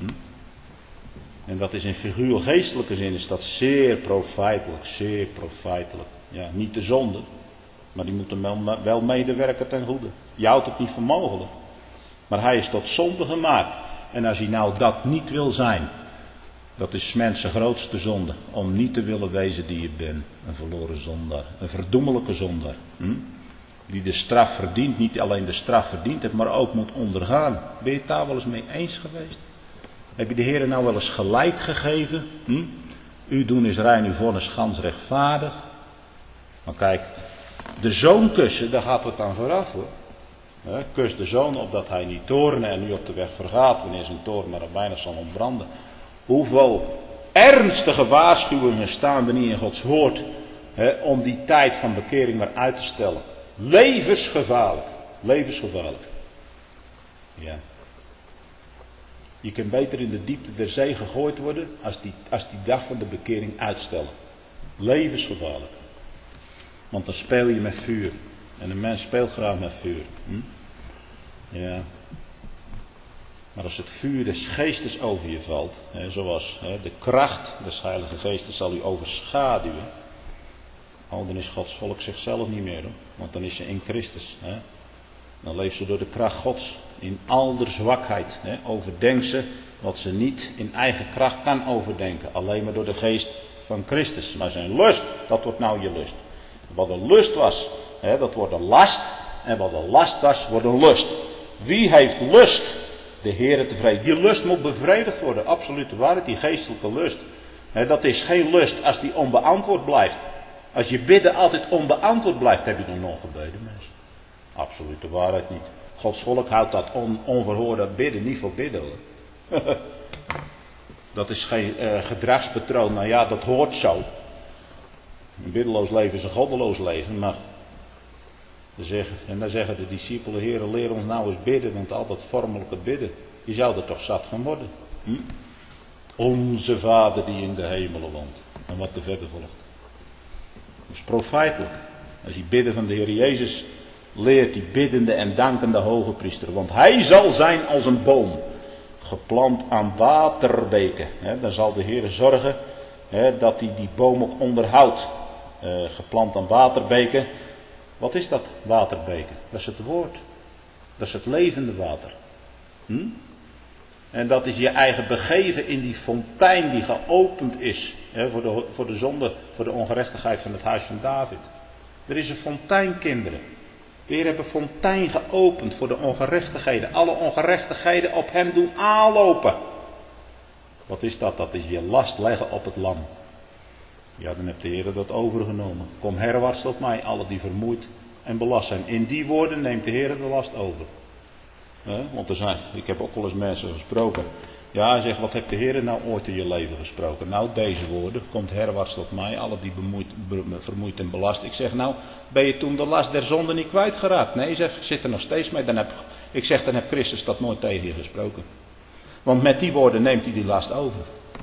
En dat is in figuurgeestelijke zin is dat zeer profijtelijk, zeer profijtelijk. Ja, niet de zonde, maar die moeten wel medewerken ten goede. Je houdt het niet voor mogelijk. Maar hij is tot zonde gemaakt. En als hij nou dat niet wil zijn, dat is 's mensen grootste zonde. Om niet te willen wezen die je bent. Een verloren zondaar. Een verdoemelijke zondaar. Die de straf verdient. Niet alleen de straf verdient heeft, maar ook moet ondergaan. Ben je het daar wel eens mee eens geweest? Heb je de Heer nou wel eens gelijk gegeven? U doen is rein, uw vonnis gans rechtvaardig. Maar kijk, de zoon kussen, daar gaat het aan vooraf hoor. Kus de zoon opdat hij niet toorne en nu op de weg vergaat, wanneer zijn toorn maar bijna zal ontbranden. Hoeveel ernstige waarschuwingen staan er niet in Gods woord om die tijd van bekering maar uit te stellen. Levensgevaarlijk. Levensgevaarlijk. Ja. Je kunt beter in de diepte der zee gegooid worden als die dag van de bekering uitstellen. Levensgevaarlijk. Want dan speel je met vuur. En een mens speelt graag met vuur. Ja. Maar als het vuur des geestes over je valt, zoals de kracht des Heilige Geestes zal u overschaduwen. Dan is Gods volk zichzelf niet meer. Want dan is ze in Christus. Dan leeft ze door de kracht Gods in al de zwakheid. Overdenkt ze wat ze niet in eigen kracht kan overdenken. Alleen maar door de geest van Christus. Maar zijn lust, dat wordt nou je lust. Wat een lust was, dat wordt een last. En wat een last was, wordt een lust. Wie heeft lust? De Heere tevreden. Die lust moet bevredigd worden. Absolute waarheid, die geestelijke lust. Dat is geen lust als die onbeantwoord blijft. Als je bidden altijd onbeantwoord blijft, heb je dan nog gebeden, mensen. Absolute waarheid niet. Gods volk houdt dat onverhoorde bidden niet voor bidden hoor. Dat is geen gedragspatroon. Nou ja, dat hoort zo. Een biddeloos leven is een goddeloos leven. Maar dan zeggen de discipelen, Heere, leer ons nou eens bidden. Want al dat vormelijke bidden, je zou er toch zat van worden. Onze Vader die in de hemelen woont. En wat er verder volgt. Dat is profijtelijk. Als je bidden van de Heer Jezus leert, die biddende en dankende hoge priester. Want hij zal zijn als een boom. Geplant aan waterbeken. Dan zal de Heer zorgen dat hij die boom ook onderhoudt. Geplant aan waterbeken. Wat is dat waterbeken? Dat is het woord. Dat is het levende water. En dat is je eigen begeven in die fontein die geopend is. Voor de zonde, voor de ongerechtigheid van het huis van David. Er is een fontein, kinderen. De Heer heeft een fontein geopend voor de ongerechtigheden. Alle ongerechtigheden op hem doen aanlopen. Wat is dat? Dat is je last leggen op het lam. Ja, dan heeft de Heer dat overgenomen. Kom herwaarts tot mij, alle die vermoeid en belast zijn. In die woorden neemt de Heer de last over. Want ik heb ook wel eens mensen gesproken. Ja, hij zegt, wat heeft de Heer nou ooit in je leven gesproken? Nou, deze woorden, komt herwaarts tot mij, alle die vermoeid en belast. Ik zeg, nou, ben je toen de last der zonde niet kwijtgeraakt? Nee, zeg, zit er nog steeds mee. Dan heb Christus dat nooit tegen je gesproken. Want met die woorden neemt hij die last over.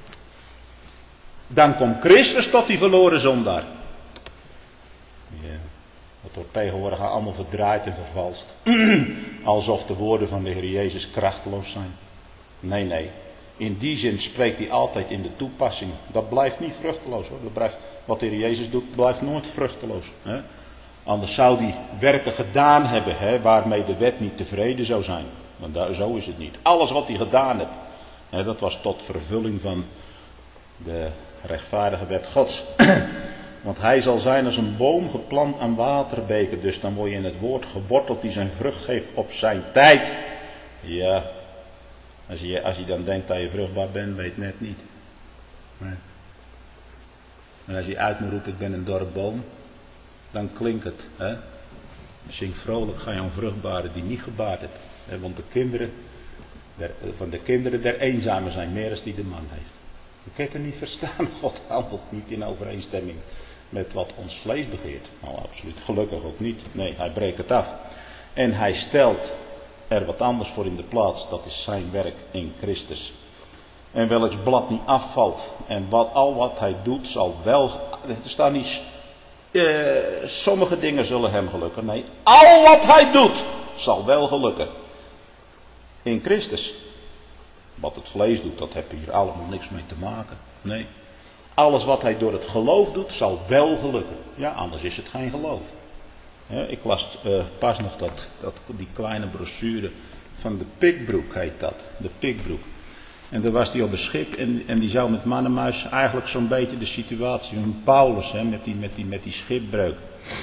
Dan komt Christus tot die verloren zondaar. Ja, dat wordt tegenwoordig allemaal verdraaid en vervalst. Alsof de woorden van de Heer Jezus krachteloos zijn. Nee, nee. In die zin spreekt hij altijd in de toepassing. Dat blijft niet vruchteloos hoor. Dat blijft, wat de Heer Jezus doet, blijft nooit vruchteloos. Hè? Anders zou hij werken gedaan hebben, hè, waarmee de wet niet tevreden zou zijn. Want zo is het niet. Alles wat hij gedaan heeft, hè, dat was tot vervulling van de rechtvaardige wet Gods. Want hij zal zijn als een boom geplant aan waterbeken. Dus dan word je in het woord geworteld die zijn vrucht geeft op zijn tijd. Ja, als je dan denkt dat je vruchtbaar bent, weet net niet. Nee. En als je uit moet roepen, ik ben een dorre boom, dan klinkt het. Hè? Zing vrolijk, ga je een vruchtbare die niet gebaard hebt. Hè? Want de kinderen van de kinderen der eenzamen zijn meer als die de man heeft. Je kunt het niet verstaan, God handelt niet in overeenstemming met wat ons vlees begeert. Nou, absoluut, gelukkig ook niet. Nee, hij breekt het af. En hij stelt er wat anders voor in de plaats, dat is zijn werk in Christus. En welks blad niet afvalt, en al wat hij doet zal wel, er staat niet, sommige dingen zullen hem gelukken. Nee, al wat hij doet zal wel gelukken. In Christus. Wat het vlees doet, dat heeft hier allemaal niks mee te maken. Nee. Alles wat hij door het geloof doet, zal wel gelukken. Ja, anders is het geen geloof. Ik las pas nog die kleine brochure van de Pikbroek heet dat. De Pikbroek. En daar was hij op een schip en die zou met mannenmuis eigenlijk zo'n beetje de situatie van Paulus, hè, met die schipbreuk.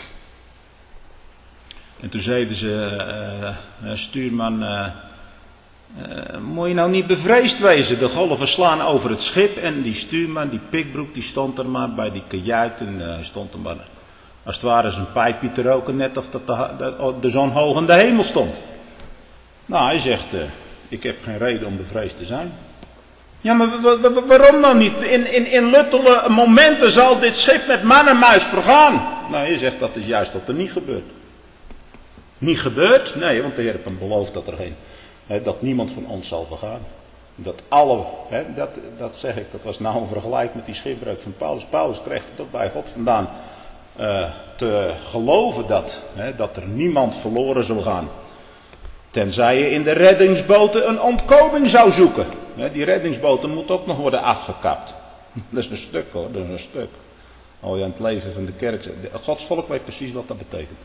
En toen zeiden ze, stuurman, moet je nou niet bevreesd wezen, de golven slaan over het schip. En die stuurman, die Pikbroek, die stond er maar bij die kajuit en stond er maar als het ware zijn pijpje te roken, net of dat de zon hoog in de hemel stond. Nou, hij zegt, ik heb geen reden om bevreesd te zijn. Ja, maar waarom nou niet? In luttele momenten zal dit schip met man en muis vergaan. Nou, je zegt dat is juist wat er niet gebeurt. Niet gebeurt? Nee, want de Heer heeft hem beloofd dat niemand van ons zal vergaan. Dat alle, dat zeg ik, dat was nou een vergelijk met die schipbreuk van Paulus. Paulus kreeg het ook bij God vandaan te geloven dat er niemand verloren zal gaan. Tenzij je in de reddingsboten een ontkoming zou zoeken. Die reddingsboten moeten ook nog worden afgekapt. Dat is een stuk hoor, dat is een stuk. Al je aan het leven van de kerk. Gods volk weet precies wat dat betekent.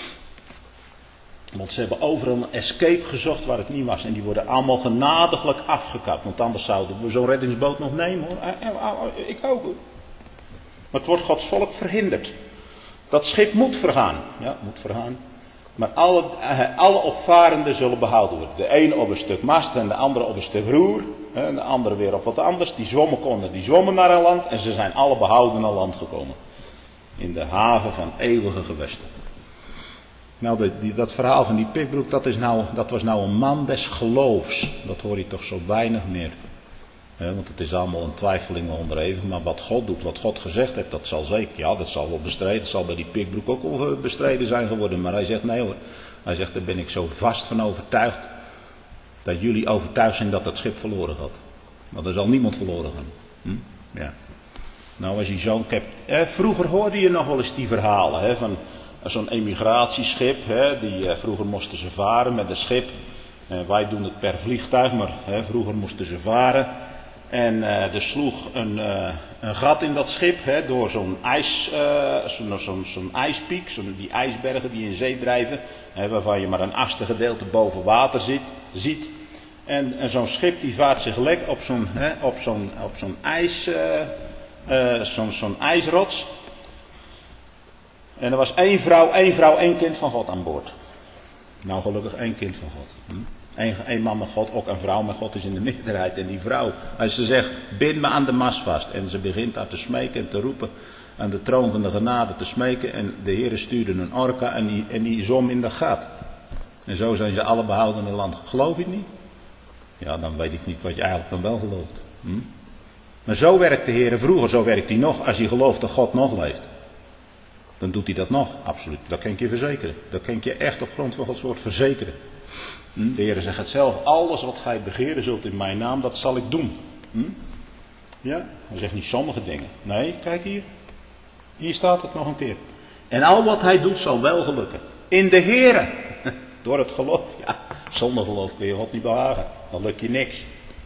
Want ze hebben overal een escape gezocht waar het niet was. En die worden allemaal genadiglijk afgekapt. Want anders zouden we zo'n reddingsboot nog nemen hoor. Ik ook hoor. Maar het wordt Gods volk verhinderd. Dat schip moet vergaan. Ja, moet vergaan. Maar alle opvarenden zullen behouden worden. De ene op een stuk mast en de andere op een stuk roer. En de andere weer op wat anders. Die zwommen naar een land. En ze zijn alle behouden naar land gekomen. In de haven van eeuwige gewesten. Nou, dat verhaal van die Pikbroek, dat was nou een man des geloofs. Dat hoor je toch zo weinig meer. Want het is allemaal een twijfeling onderhevig. Maar wat God doet, wat God gezegd heeft, dat zal zeker. Ja, dat zal wel bestreden. Dat zal bij die Pikbroek ook wel bestreden zijn geworden. Maar hij zegt nee hoor. Hij zegt, daar ben ik zo vast van overtuigd. Dat jullie overtuigd zijn dat dat schip verloren gaat. Maar er zal niemand verloren gaan. Ja. Nou, als je zo'n... vroeger hoorde je nog wel eens die verhalen van zo'n emigratieschip. Vroeger moesten ze varen met een schip. Wij doen het per vliegtuig, maar vroeger moesten ze varen. En er sloeg een gat in dat schip door zo'n ijspiek, die ijsbergen die in zee drijven, waarvan je maar een achtste gedeelte boven water ziet. En zo'n schip die vaart zich lek op zo'n ijsrots. En er was één vrouw, één kind van God aan boord. Nou, gelukkig één kind van God. Eén man met God, ook een vrouw met God is in de meerderheid. En die vrouw, als ze zegt, bind me aan de mast vast. En ze begint daar te smeken en te roepen, aan de troon van de genade te smeken. En de Heere stuurde een orka en die zwom in de gat. En zo zijn ze alle behouden in het land. Geloof je het niet? Ja, dan weet ik niet wat je eigenlijk dan wel gelooft. Maar zo werkt de Heere vroeger, zo werkt hij nog. Als hij gelooft dat God nog leeft. Dan doet hij dat nog, absoluut. Dat kan ik je verzekeren. Dat kan ik je echt op grond van Gods woord verzekeren. De Heer zegt het zelf, alles wat gij begeren zult in mijn naam, dat zal ik doen. Ja, hij zegt niet sommige dingen. Nee, kijk hier. Hier staat het nog een keer. En al wat hij doet zal wel gelukken. In de Heere. Door het geloof. Ja, zonder geloof kun je God niet behagen. Dan lukt je niks.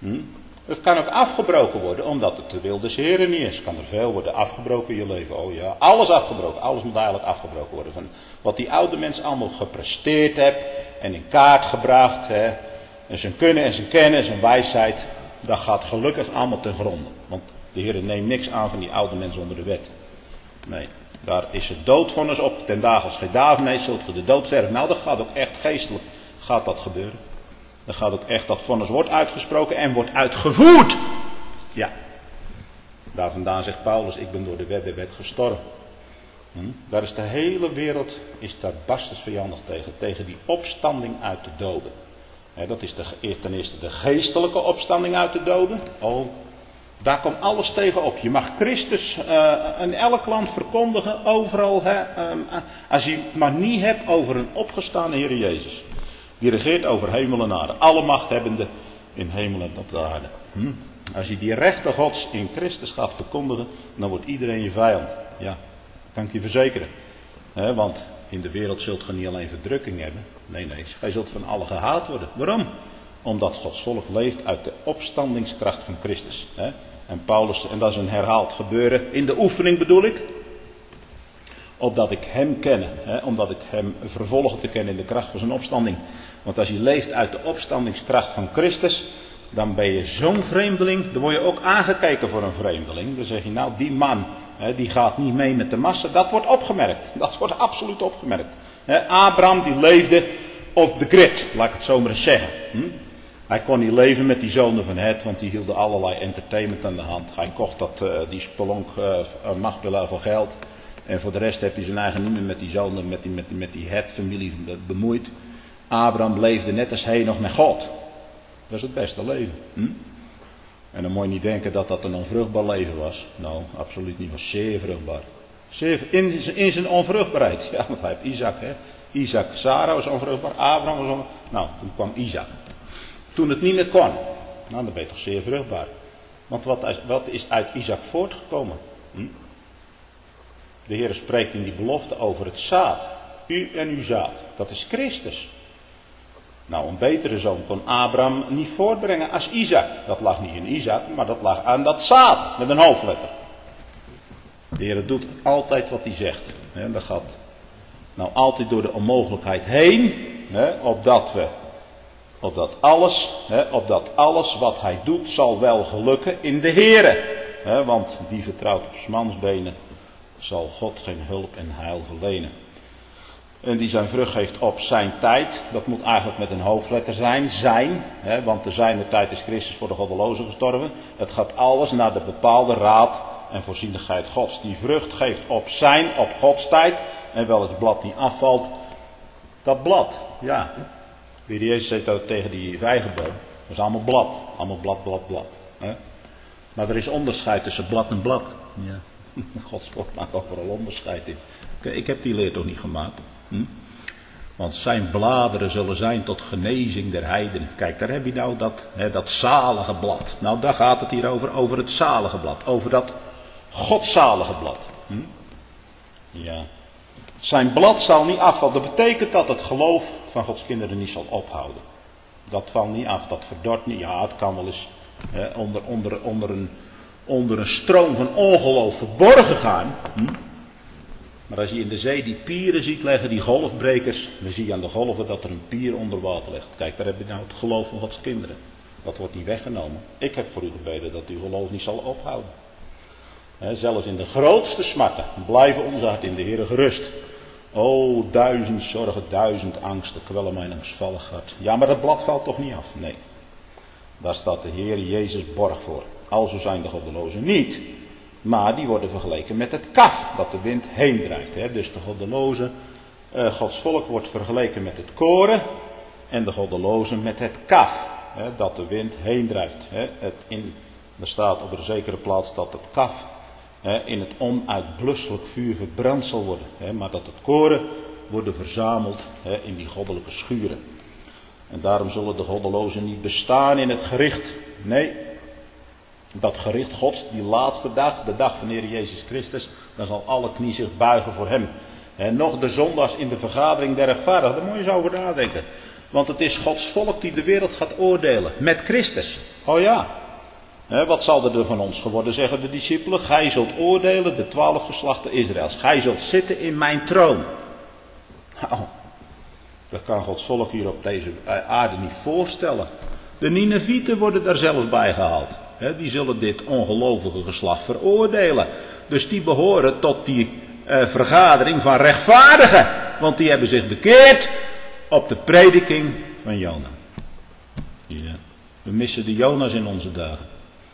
Het kan ook afgebroken worden, omdat het de wil des Heren niet is. Kan er veel worden afgebroken in je leven. Oh ja, alles afgebroken. Alles moet eigenlijk afgebroken worden. Van wat die oude mens allemaal gepresteerd heeft en in kaart gebracht. Hè, en zijn kunnen en zijn kennis en zijn wijsheid. Dat gaat gelukkig allemaal ten gronde. Want de Heer neemt niks aan van die oude mens onder de wet. Nee, daar is het doodvonnis op. Ten dagen als gij Davenees zult ge de dood sterven. Nou, dat gaat ook echt geestelijk gaat dat gebeuren. Dan gaat ook echt dat vonnis wordt uitgesproken en wordt uitgevoerd. Ja. Daar vandaan zegt Paulus, ik ben door de wet der wet gestorven. Daar is de hele wereld, is daar barstens vijandig tegen. Tegen die opstanding uit de doden. Dat is ten eerste de geestelijke opstanding uit de doden. Oh, daar komt alles tegen op. Je mag Christus in elk land verkondigen, overal. Als je het maar niet hebt over een opgestaande Heer Jezus. Die regeert over hemel en aarde. Alle machthebbende in hemel en op de aarde. Als je die rechten Gods in Christus gaat verkondigen, dan wordt iedereen je vijand. Ja, dat kan ik je verzekeren. Want in de wereld zult je niet alleen verdrukking hebben. Nee, gij zult van allen gehaat worden. Waarom? Omdat Gods volk leeft uit de opstandingskracht van Christus. En Paulus, en dat is een herhaald gebeuren, in de oefening bedoel ik. Opdat ik hem ken, omdat ik hem vervolgen te kennen in de kracht van zijn opstanding. Want als je leeft uit de opstandingskracht van Christus, dan ben je zo'n vreemdeling. Dan word je ook aangekeken voor een vreemdeling. Dan zeg je, nou die man, die gaat niet mee met de massa. Dat wordt opgemerkt. Dat wordt absoluut opgemerkt. Abraham die leefde off the grid, laat ik het zo maar eens zeggen. Hij kon niet leven met die zonen van Het, want die hielden allerlei entertainment aan de hand. Hij kocht die spelonk Machpelah voor geld. En voor de rest heeft hij zijn eigen niet meer met die zonen, met die Het-familie bemoeid. Abraham leefde net als hij nog met God. Dat is het beste leven. En dan moet je niet denken dat dat een onvruchtbaar leven was. Nou, absoluut niet. Het was zeer vruchtbaar. In zijn onvruchtbaarheid. Ja, want hij heeft Isaac. Isaac, Sarah was onvruchtbaar. Abraham was onvruchtbaar. Nou, toen kwam Isaac. Toen het niet meer kon. Nou, dan ben je toch zeer vruchtbaar. Want wat is uit Isaac voortgekomen? De Heer spreekt in die belofte over het zaad. U en uw zaad. Dat is Christus. Nou, een betere zoon kon Abraham niet voortbrengen als Isaac. Dat lag niet in Isaac, maar dat lag aan dat zaad. Met een hoofdletter. De Heer doet altijd wat hij zegt. Dat gaat nou altijd door de onmogelijkheid heen. Opdat alles wat hij doet zal wel gelukken in de Heere. Want die vertrouwt op 's mans benen zal God geen hulp en heil verlenen. En die zijn vrucht geeft op zijn tijd. Dat moet eigenlijk met een hoofdletter zijn. Want te zijner tijd is Christus voor de goddelozen gestorven. Het gaat alles naar de bepaalde raad en voorzienigheid Gods. Die vrucht geeft op Gods tijd. En welk blad niet afvalt, dat blad. Ja. De Heer Jezus zei dat tegen die vijgenboom. Dat is allemaal blad. Allemaal blad. Maar er is onderscheid tussen blad en blad. Ja. Gods woord maakt overal onderscheid in. Ik heb die leer toch niet gemaakt. Want zijn bladeren zullen zijn tot genezing der heidenen. Kijk, daar heb je nou dat zalige blad. Nou, daar gaat het hier over het zalige blad. Over dat godzalige blad. Ja. Zijn blad zal niet afvallen. Dat betekent dat het geloof van Gods kinderen niet zal ophouden. Dat valt niet af, dat verdort niet. Ja, het kan wel eens onder een stroom van ongeloof verborgen gaan. Maar als je in de zee die pieren ziet leggen, die golfbrekers, dan zie je aan de golven dat er een pier onder water ligt. Kijk, daar heb je nou het geloof van Gods kinderen. Dat wordt niet weggenomen. Ik heb voor u gebeden dat uw geloof niet zal ophouden. Zelfs in de grootste smarten blijven onze hart in de Heere gerust. O, 1000 zorgen, 1000 angsten kwellen mijn angstvallig hart. Ja, maar dat blad valt toch niet af? Nee. Daar staat de Heer Jezus borg voor. Alzo zijn de goddelozen niet. Maar die worden vergeleken met het kaf dat de wind heen drijft. Dus de goddelozen, Gods volk wordt vergeleken met het koren. En de goddelozen met het kaf dat de wind heen drijft. Er staat op een zekere plaats dat het kaf in het onuitblusselijk vuur verbrand zal worden. Maar dat het koren worden verzameld in die goddelijke schuren. En daarom zullen de goddelozen niet bestaan in het gericht. Nee, dat gericht Gods, die laatste dag, de dag van de Heer Jezus Christus, dan zal alle knie zich buigen voor hem. Nog de zondags in de vergadering der rechtvaardigen, daar moet je eens over nadenken. Want het is Gods volk die de wereld gaat oordelen. Met Christus. Oh ja. Wat zal er van ons geworden, zeggen de discipelen? Gij zult oordelen de 12 geslachten Israëls. Gij zult zitten in mijn troon. Nou, dat kan Gods volk hier op deze aarde niet voorstellen. De Ninevieten worden daar zelfs bij gehaald. Die zullen dit ongelovige geslacht veroordelen. Dus die behoren tot die vergadering van rechtvaardigen. Want die hebben zich bekeerd op de prediking van Jona. Ja. We missen de Jona's in onze dagen.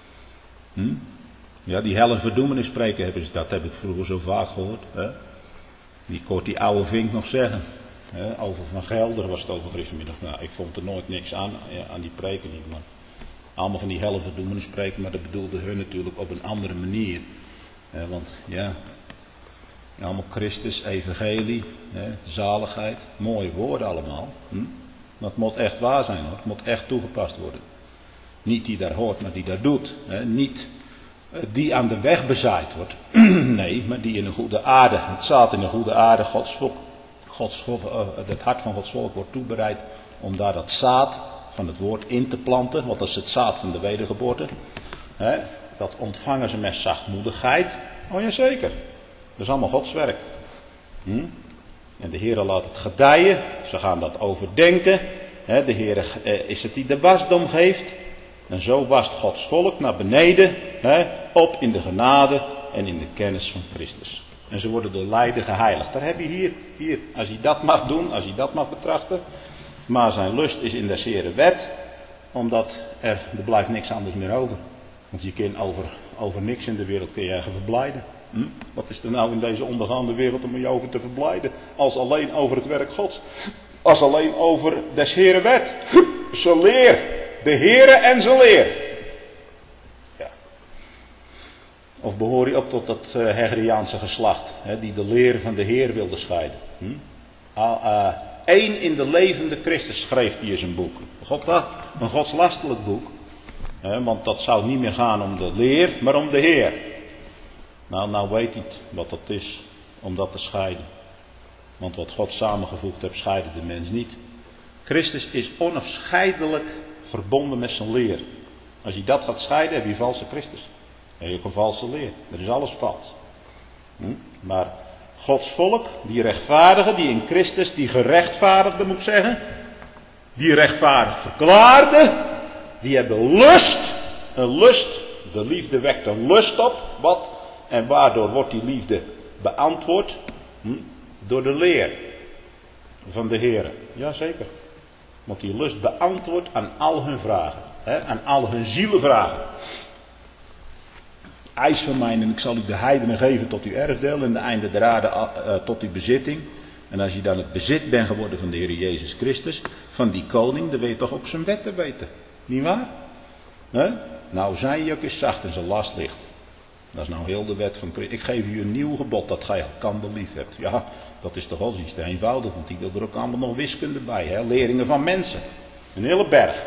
Ja, die hel en verdoemenis spreken hebben ze, dat heb ik vroeger zo vaak gehoord. Die hoort die oude vink nog zeggen. Over Van Gelder was het over vanmiddag. Nou, ik vond er nooit niks aan die preken niet. Maar allemaal van die hel en verdoemenis spreken, maar dat bedoelde hun natuurlijk op een andere manier. Want ja, allemaal Christus, evangelie, zaligheid, mooie woorden allemaal. Maar het moet echt waar zijn hoor, het moet echt toegepast worden. Niet die daar hoort, maar die daar doet. Niet die aan de weg bezaaid wordt. Nee, maar die in een goede aarde. Het zaad in een goede aarde. Het hart van Gods volk wordt toebereid om daar dat zaad van het woord in te planten. Want dat is het zaad van de wedergeboorte. Dat ontvangen ze met zachtmoedigheid. Oh ja, zeker. Dat is allemaal Gods werk. En de Heer laat het gedijen. Ze gaan dat overdenken. De Heer is het die de wasdom geeft. En zo wast Gods volk naar beneden, op in de genade en in de kennis van Christus. En ze worden door lijden geheiligd. Daar heb je hier, als je dat mag doen, als je dat mag betrachten. Maar zijn lust is in de zere wet, omdat er blijft niks anders meer over. Want je kunt over niks in de wereld kun je eigen verblijden. Wat is er nou in deze ondergaande wereld om je over te verblijden? Als alleen over het werk Gods. Als alleen over des Heren wet. Zijn leer. De Heere en zijn leer. Ja. Of behoor je ook tot dat Hegriaanse geslacht. Die de leer van de Heer wilde scheiden. Eén in de levende Christus schreef die in zijn boek. Een godslastelijk boek. Want dat zou niet meer gaan om de leer, maar om de Heer. Nou weet hij wat dat is. Om dat te scheiden. Want wat God samengevoegd heeft, scheiden de mens niet. Christus is onafscheidelijk verbonden met zijn leer. Als je dat gaat scheiden, heb je valse Christus. Dan heb je ook een valse leer. Er is alles vals. Maar Gods volk, die rechtvaardigen, die in Christus, die gerechtvaardigden moet ik zeggen, die rechtvaardig verklaarden, die hebben lust. Een lust. De liefde wekt een lust op. Wat? En waardoor wordt die liefde beantwoord? Door de leer van de Heer. Jazeker. Want die lust beantwoordt aan al hun vragen. Aan al hun zielenvragen. Eis van mij en ik zal u de heidenen geven tot uw erfdeel. En de einde der aarde tot uw bezitting. En als je dan het bezit bent geworden van de Heer Jezus Christus. Van die koning, dan wil je toch ook zijn wetten weten. Niet waar? Nou, zijn juk is zacht en zijn last licht. Dat is nou heel de wet van Christus. Ik geef u een nieuw gebod dat gij elkander lief hebt. Ja, dat is toch wel iets te eenvoudig. Want die wil er ook allemaal nog wiskunde bij. Leringen van mensen. Een hele berg.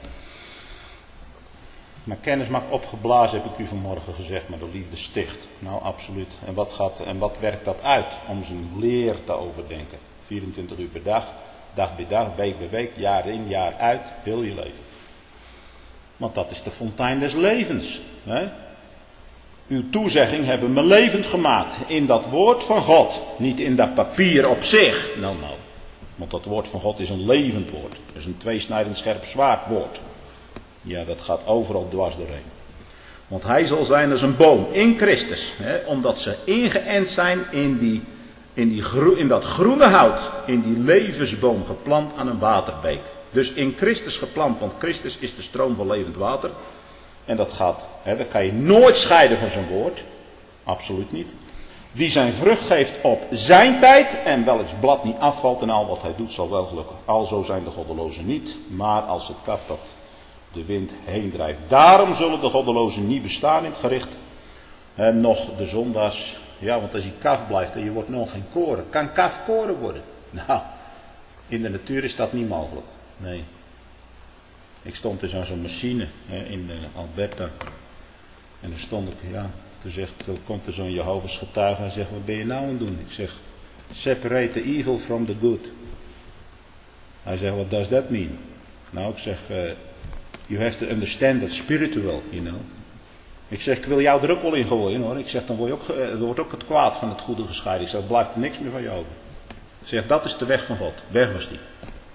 Maar kennis maakt opgeblazen, heb ik u vanmorgen gezegd. Maar de liefde sticht. Nou, absoluut. En wat werkt dat uit? Om zijn leer te overdenken. 24 uur per dag. Dag bij dag, week bij week. Jaar in, jaar uit. Heel je leven. Want dat is de fontein des levens. Uw toezegging hebben me levend gemaakt. In dat woord van God. Niet in dat papier op zich. Nou. Want dat woord van God is een levend woord. Dat is een tweesnijdend scherp zwaard woord. Ja, dat gaat overal dwars doorheen. Want hij zal zijn als een boom in Christus. Omdat ze ingeënt zijn in dat groene hout. In die levensboom geplant aan een waterbeek. Dus in Christus geplant. Want Christus is de stroom van levend water. En dat kan je nooit scheiden van zijn woord. Absoluut niet. Die zijn vrucht geeft op zijn tijd. En welks blad niet afvalt en al wat hij doet zal wel gelukken. Alzo zijn de goddelozen niet. Maar als het kaf dat de wind heen drijft. Daarom zullen de goddelozen niet bestaan in het gericht. En nog de zondaars. Ja, want als je kaf blijft en je wordt nog geen koren. Kan kaf koren worden? Nou, in de natuur is dat niet mogelijk. Nee. Ik stond dus aan zo'n machine in Alberta. En dan stond ik, toen komt er zo'n Jehovah's getuige en zegt, wat ben je nou aan het doen? Ik zeg, separate the evil from the good. Hij zegt, what does that mean? Nou, ik zeg, you have to understand that spiritual, you know. Ik zeg, ik wil jou er ook wel in gooien hoor. Ik zeg, dan wordt ook het kwaad van het goede gescheiden. Ik zeg, dan blijft er niks meer van je over. Ik zeg, dat is de weg van God. Weg was die.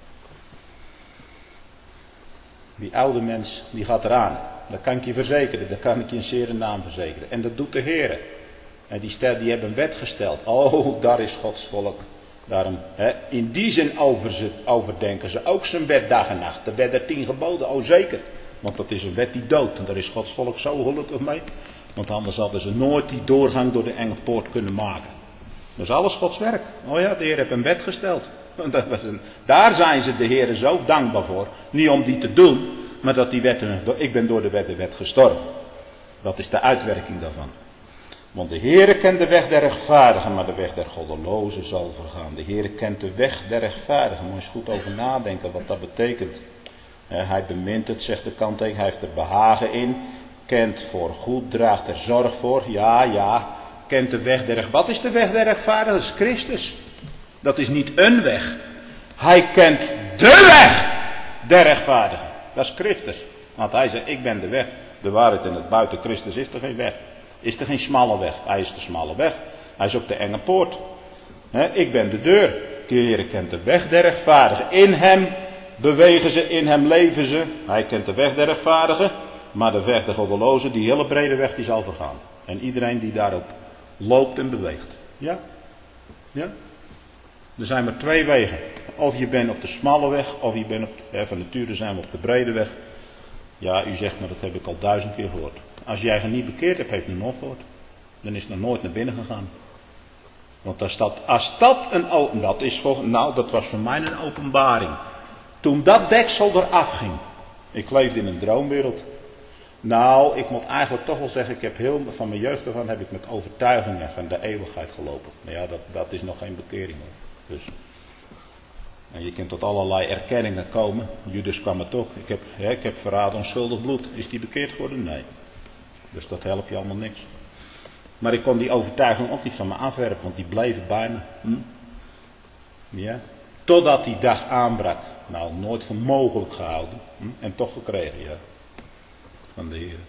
Die oude mens, die gaat eraan. Dat kan ik je verzekeren. Dat kan ik je in zere naam verzekeren. En dat doet de Heer. En die hebben een wet gesteld. Oh, daar is Gods volk. Daarom, in die zin overdenken ze ook zijn wet dag en nacht. De wet der 10 geboden, oh zeker. Want dat is een wet die doodt. En daar is Gods volk zo gelukkig mee. Want anders hadden ze nooit die doorgang door de enge poort kunnen maken. Dat is alles Gods werk. Oh ja, de Heer heeft een wet gesteld. Daar zijn ze de Heer zo dankbaar voor. Niet om die te doen, maar dat die wet... Ik ben door de wet gestorven. Dat is de uitwerking daarvan. Want de Heere kent de weg der rechtvaardigen, maar de weg der goddelozen zal vergaan. De Heere kent de weg der rechtvaardigen. Moet je eens goed over nadenken wat dat betekent. Hij bemint het, zegt de kanttekening. Hij heeft er behagen in. Kent voor goed, draagt er zorg voor. Ja. Kent de weg der rechtvaardigen. Wat is de weg der rechtvaardigen? Dat is Christus. Dat is niet een weg. Hij kent de weg der rechtvaardigen. Dat is Christus. Want hij zegt, ik ben de weg, de waarheid en het buiten Christus is er geen weg. Is er geen smalle weg. Hij is de smalle weg. Hij is ook de enge poort. Ik ben de deur. De Heer kent de weg der rechtvaardigen. In hem bewegen ze, in hem leven ze. Hij kent de weg der rechtvaardigen. Maar de weg der goddelozen, die hele brede weg, die zal vergaan. En iedereen die daarop loopt en beweegt. Ja? Er zijn maar 2 wegen. Of je bent op de smalle weg, of je bent van nature zijn we op de brede weg. Ja, u zegt, maar dat heb ik al 1000 keer gehoord. Als jij je niet bekeerd hebt, heb je het nog gehoord. Dan is het nog nooit naar binnen gegaan. Want als dat dat was voor mij een openbaring. Toen dat deksel eraf ging. Ik leefde in een droomwereld. Nou, ik moet eigenlijk toch wel zeggen, ik heb van mijn jeugd ervan heb ik met overtuigingen van de eeuwigheid gelopen. Maar ja, dat is nog geen bekering hoor. Dus. En je kunt tot allerlei erkenningen komen. Judas kwam het ook. Ik heb verraden onschuldig bloed. Is die bekeerd geworden? Nee. Dus dat helpt je allemaal niks. Maar ik kon die overtuiging ook niet van me afwerpen, want die bleven bij me. Ja. Totdat die dag aanbrak. Nou, nooit voor mogelijk gehouden. En toch gekregen, ja. Van de Heer.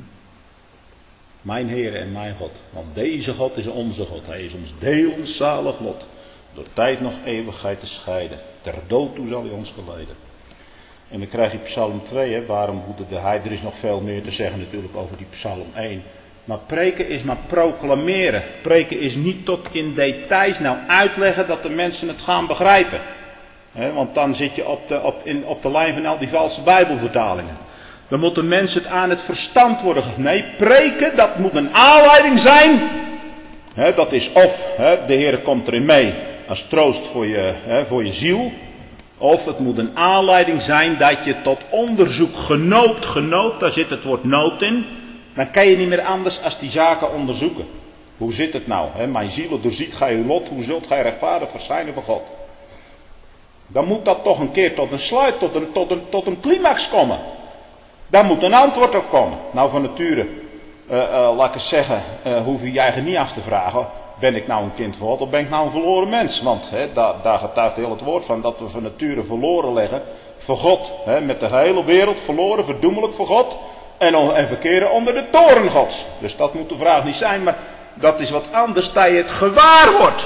Mijn Heer en mijn God. Want deze God is onze God. Hij is ons deel, ons zalig lot. Door tijd nog eeuwigheid te scheiden. Ter dood toe zal hij ons geleiden. En dan krijg je Psalm 2. Waarom woedde hij? Er is nog veel meer te zeggen natuurlijk over die Psalm 1. Maar preken is maar proclameren. Preken is niet tot in details nou uitleggen dat de mensen het gaan begrijpen. Want dan zit je op de lijn van al die valse Bijbelvertalingen. Dan moeten mensen het aan het verstand worden. Nee, preken, dat moet een aanleiding zijn. Dat is of de Heer komt erin mee als troost voor je ziel. Of het moet een aanleiding zijn dat je tot onderzoek genoopt, daar zit het woord nood in. Dan kan je niet meer anders als die zaken onderzoeken. Hoe zit het nou? Mijn ziel doorziet gij uw lot, hoe zult gij rechtvaardig verschijnen voor God? Dan moet dat toch een keer tot een sluit, tot een climax komen. Daar moet een antwoord op komen. Nou, van nature, laat ik eens zeggen, hoef je je eigen niet af te vragen. Ben ik nou een kind van God of ben ik nou een verloren mens? Want daar getuigt heel het woord van dat we van nature verloren liggen voor God. Met de hele wereld verloren, verdoemelijk voor God. En verkeren onder de toren Gods. Dus dat moet de vraag niet zijn, maar dat is wat anders dat je het gewaar wordt.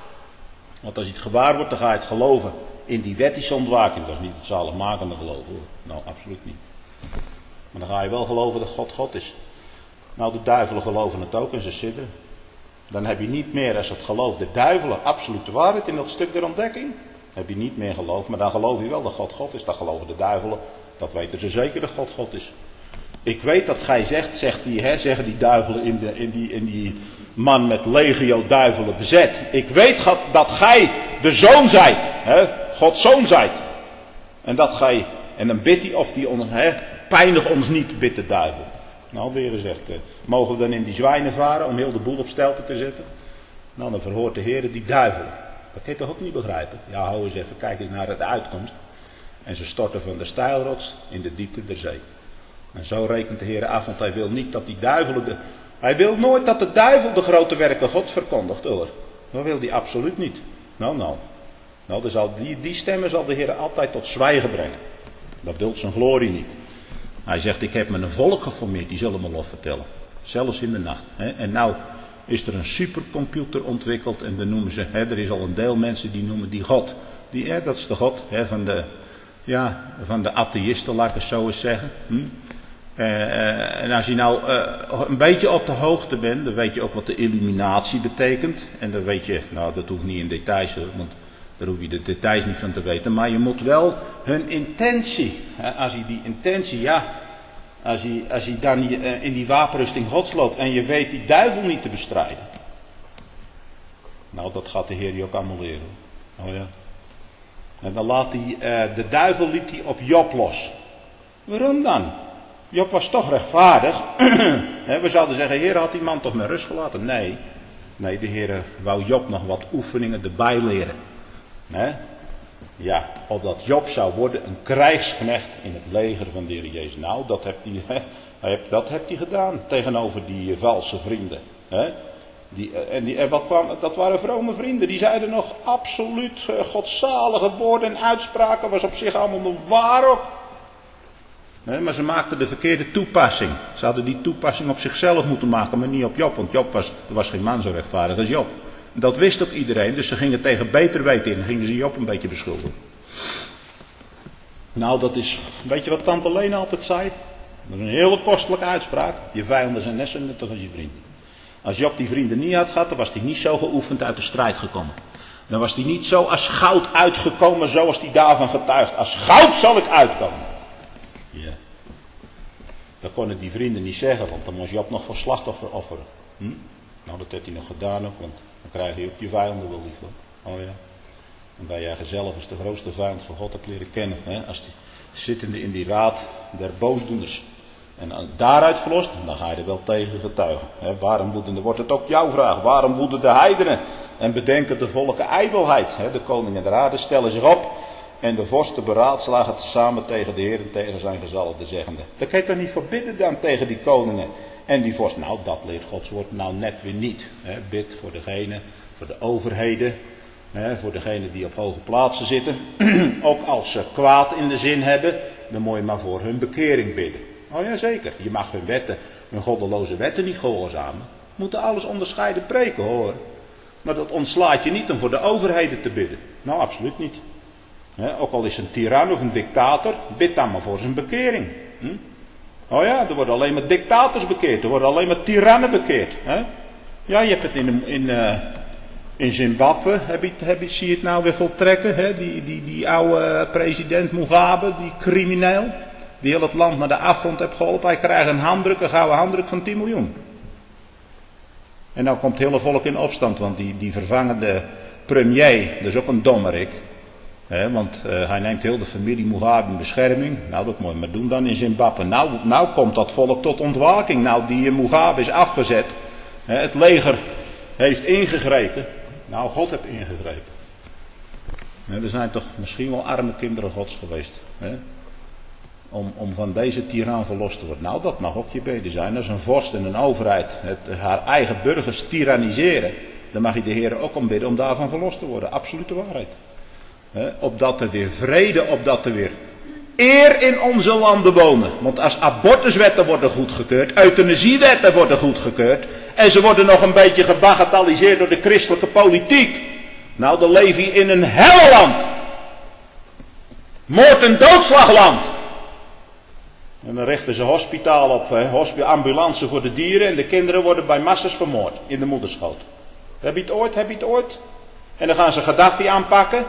Want als je het gewaar wordt, dan ga je het geloven in die wettische ontwaking. Dat is niet het zaligmakende geloven hoor. Nou, absoluut niet. Maar dan ga je wel geloven dat God God is. Nou, de duivelen geloven het ook en ze sidderen. Dan heb je niet meer als het geloof de duivelen absolute waarheid in dat stuk der ontdekking. Heb je niet meer geloof, maar dan geloof je wel dat God God is. Dat geloven de duivelen, dat weten ze zeker dat God God is. Ik weet dat gij zegt, zeggen die duivelen in die man met legio duivelen bezet. Ik weet dat gij de zoon zijt, Gods zoon zijt. En dat gij, en dan bidt hij of die, pijnig ons niet, bidt de duivel. Nou, de Heer zegt, mogen we dan in die zwijnen varen om heel de boel op stelte te zetten? Nou, dan verhoort de Heer die duivelen. Dat kun je toch ook niet begrijpen? Ja, hou eens even, kijk eens naar de uitkomst. En ze storten van de steilrots in de diepte der zee. En zo rekent de Heer af, want hij wil niet dat die duivelen... Hij wil nooit dat de duivel de grote werken Gods verkondigt, hoor. Dat wil hij absoluut niet. Nou. Nou, die stemmen zal de Heer altijd tot zwijgen brengen. Dat duldt zijn glorie niet. Hij zegt, ik heb me een volk geformeerd, die zullen me lof vertellen. Zelfs in de nacht. En nou is er een supercomputer ontwikkeld en dan noemen ze, er is al een deel mensen die noemen die God. Dat is de God van de atheïsten, laat ik het zo eens zeggen. En als je nou een beetje op de hoogte bent, dan weet je ook wat de illuminatie betekent. En dan weet je, nou dat hoeft niet in details hoor, want daar hoef je de details niet van te weten. Maar je moet wel hun intentie, als je die intentie, als je dan in die wapenrusting Gods loopt en je weet die duivel niet te bestrijden. Nou, dat gaat de Heer je ook allemaal leren. Oh ja. En dan laat de duivel liet hij op Job los. Waarom dan? Job was toch rechtvaardig. We zouden zeggen, Heer had die man toch met rust gelaten? Nee, de Heer wou Job nog wat oefeningen erbij leren. Ja, opdat Job zou worden een krijgsknecht in het leger van de Heer Jezus. Nou, dat heeft hij gedaan tegenover die valse vrienden. Dat waren vrome vrienden. Die zeiden nog absoluut godzalige woorden en uitspraken. Was op zich allemaal nog waar ook. Maar ze maakten de verkeerde toepassing. Ze hadden die toepassing op zichzelf moeten maken, maar niet op Job. Want er was geen man zo rechtvaardig als Job. Dat wist ook iedereen, dus ze gingen tegen beter weten in. En gingen ze Job een beetje beschuldigen. Nou, dat is, weet je wat tante Lena altijd zei? Dat is een hele kostelijke uitspraak. Je vijanden zijn net zo nuttig als je vrienden. Als Job die vrienden niet had gehad, dan was hij niet zo geoefend uit de strijd gekomen. Dan was hij niet zo als goud uitgekomen zoals hij daarvan getuigt. Als goud zal ik uitkomen. Ja. Dat konden die vrienden niet zeggen, want dan moest Job nog voor slachtoffer offeren. Nou, dat heeft hij nog gedaan ook, want dan krijg je ook je vijanden wel lief. Hoor. Oh ja. En bij jij zelf is de grootste vijand van God hebt leren kennen. Als die zittende in die raad der boosdoeners. En daaruit verlost, dan ga je er wel tegen getuigen. Waarom woeden, wordt het ook jouw vraag. Waarom woeden de heidenen? En bedenken de volken ijdelheid. De koningen der aarde stellen zich op. En de vorsten beraadslagen het samen tegen de Heer en tegen zijn gezalfde zeggende. Dat kan je toch niet verbidden dan tegen die koningen en die vorsten. Nou, dat leert Gods woord nou net weer niet. Bid voor degene, voor de overheden. Voor degenen die op hoge plaatsen zitten. Ook als ze kwaad in de zin hebben, dan moet je maar voor hun bekering bidden. Oh ja, zeker. Je mag hun wetten, hun goddeloze wetten niet gehoorzamen. Moeten alles onderscheiden preken hoor. Maar dat ontslaat je niet om voor de overheden te bidden. Nou, absoluut niet. Ook al is een tiran of een dictator, bid dan maar voor zijn bekering. Oh ja, er worden alleen maar dictators bekeerd. Er worden alleen maar tirannen bekeerd. Ja, je hebt het in Zimbabwe, zie je het nou weer voltrekken. Die oude president Mugabe, die crimineel. Die heel het land naar de afgrond heeft geholpen. Hij krijgt een gouden handdruk van 10 miljoen. En nou komt het hele volk in opstand. Want die vervangende premier, dat is ook een dommerik. Want hij neemt heel de familie Mugabe in bescherming. Nou, dat moet je maar doen dan in Zimbabwe. Nou komt dat volk tot ontwaking. Nou, die Mugabe is afgezet. Het leger heeft ingegrepen. Nou, God heeft ingegrepen. Er zijn toch misschien wel arme kinderen Gods geweest. Om van deze tiran verlost te worden. Nou, dat mag ook je bede zijn. Als een vorst en een overheid haar eigen burgers tyranniseren, dan mag je de Heer ook om bidden om daarvan verlost te worden. Absolute waarheid. Opdat er weer vrede, opdat er weer eer in onze landen wonen. Want als abortuswetten worden goedgekeurd, euthanasiewetten worden goedgekeurd, en ze worden nog een beetje gebagatelliseerd door de christelijke politiek. Nou, dan leef je in een helleland. Moord- en doodslagland. En dan richten ze hospitaal op, ambulance voor de dieren, en de kinderen worden bij massas vermoord in de moederschoot. Heb je het ooit? En dan gaan ze Gaddafi aanpakken.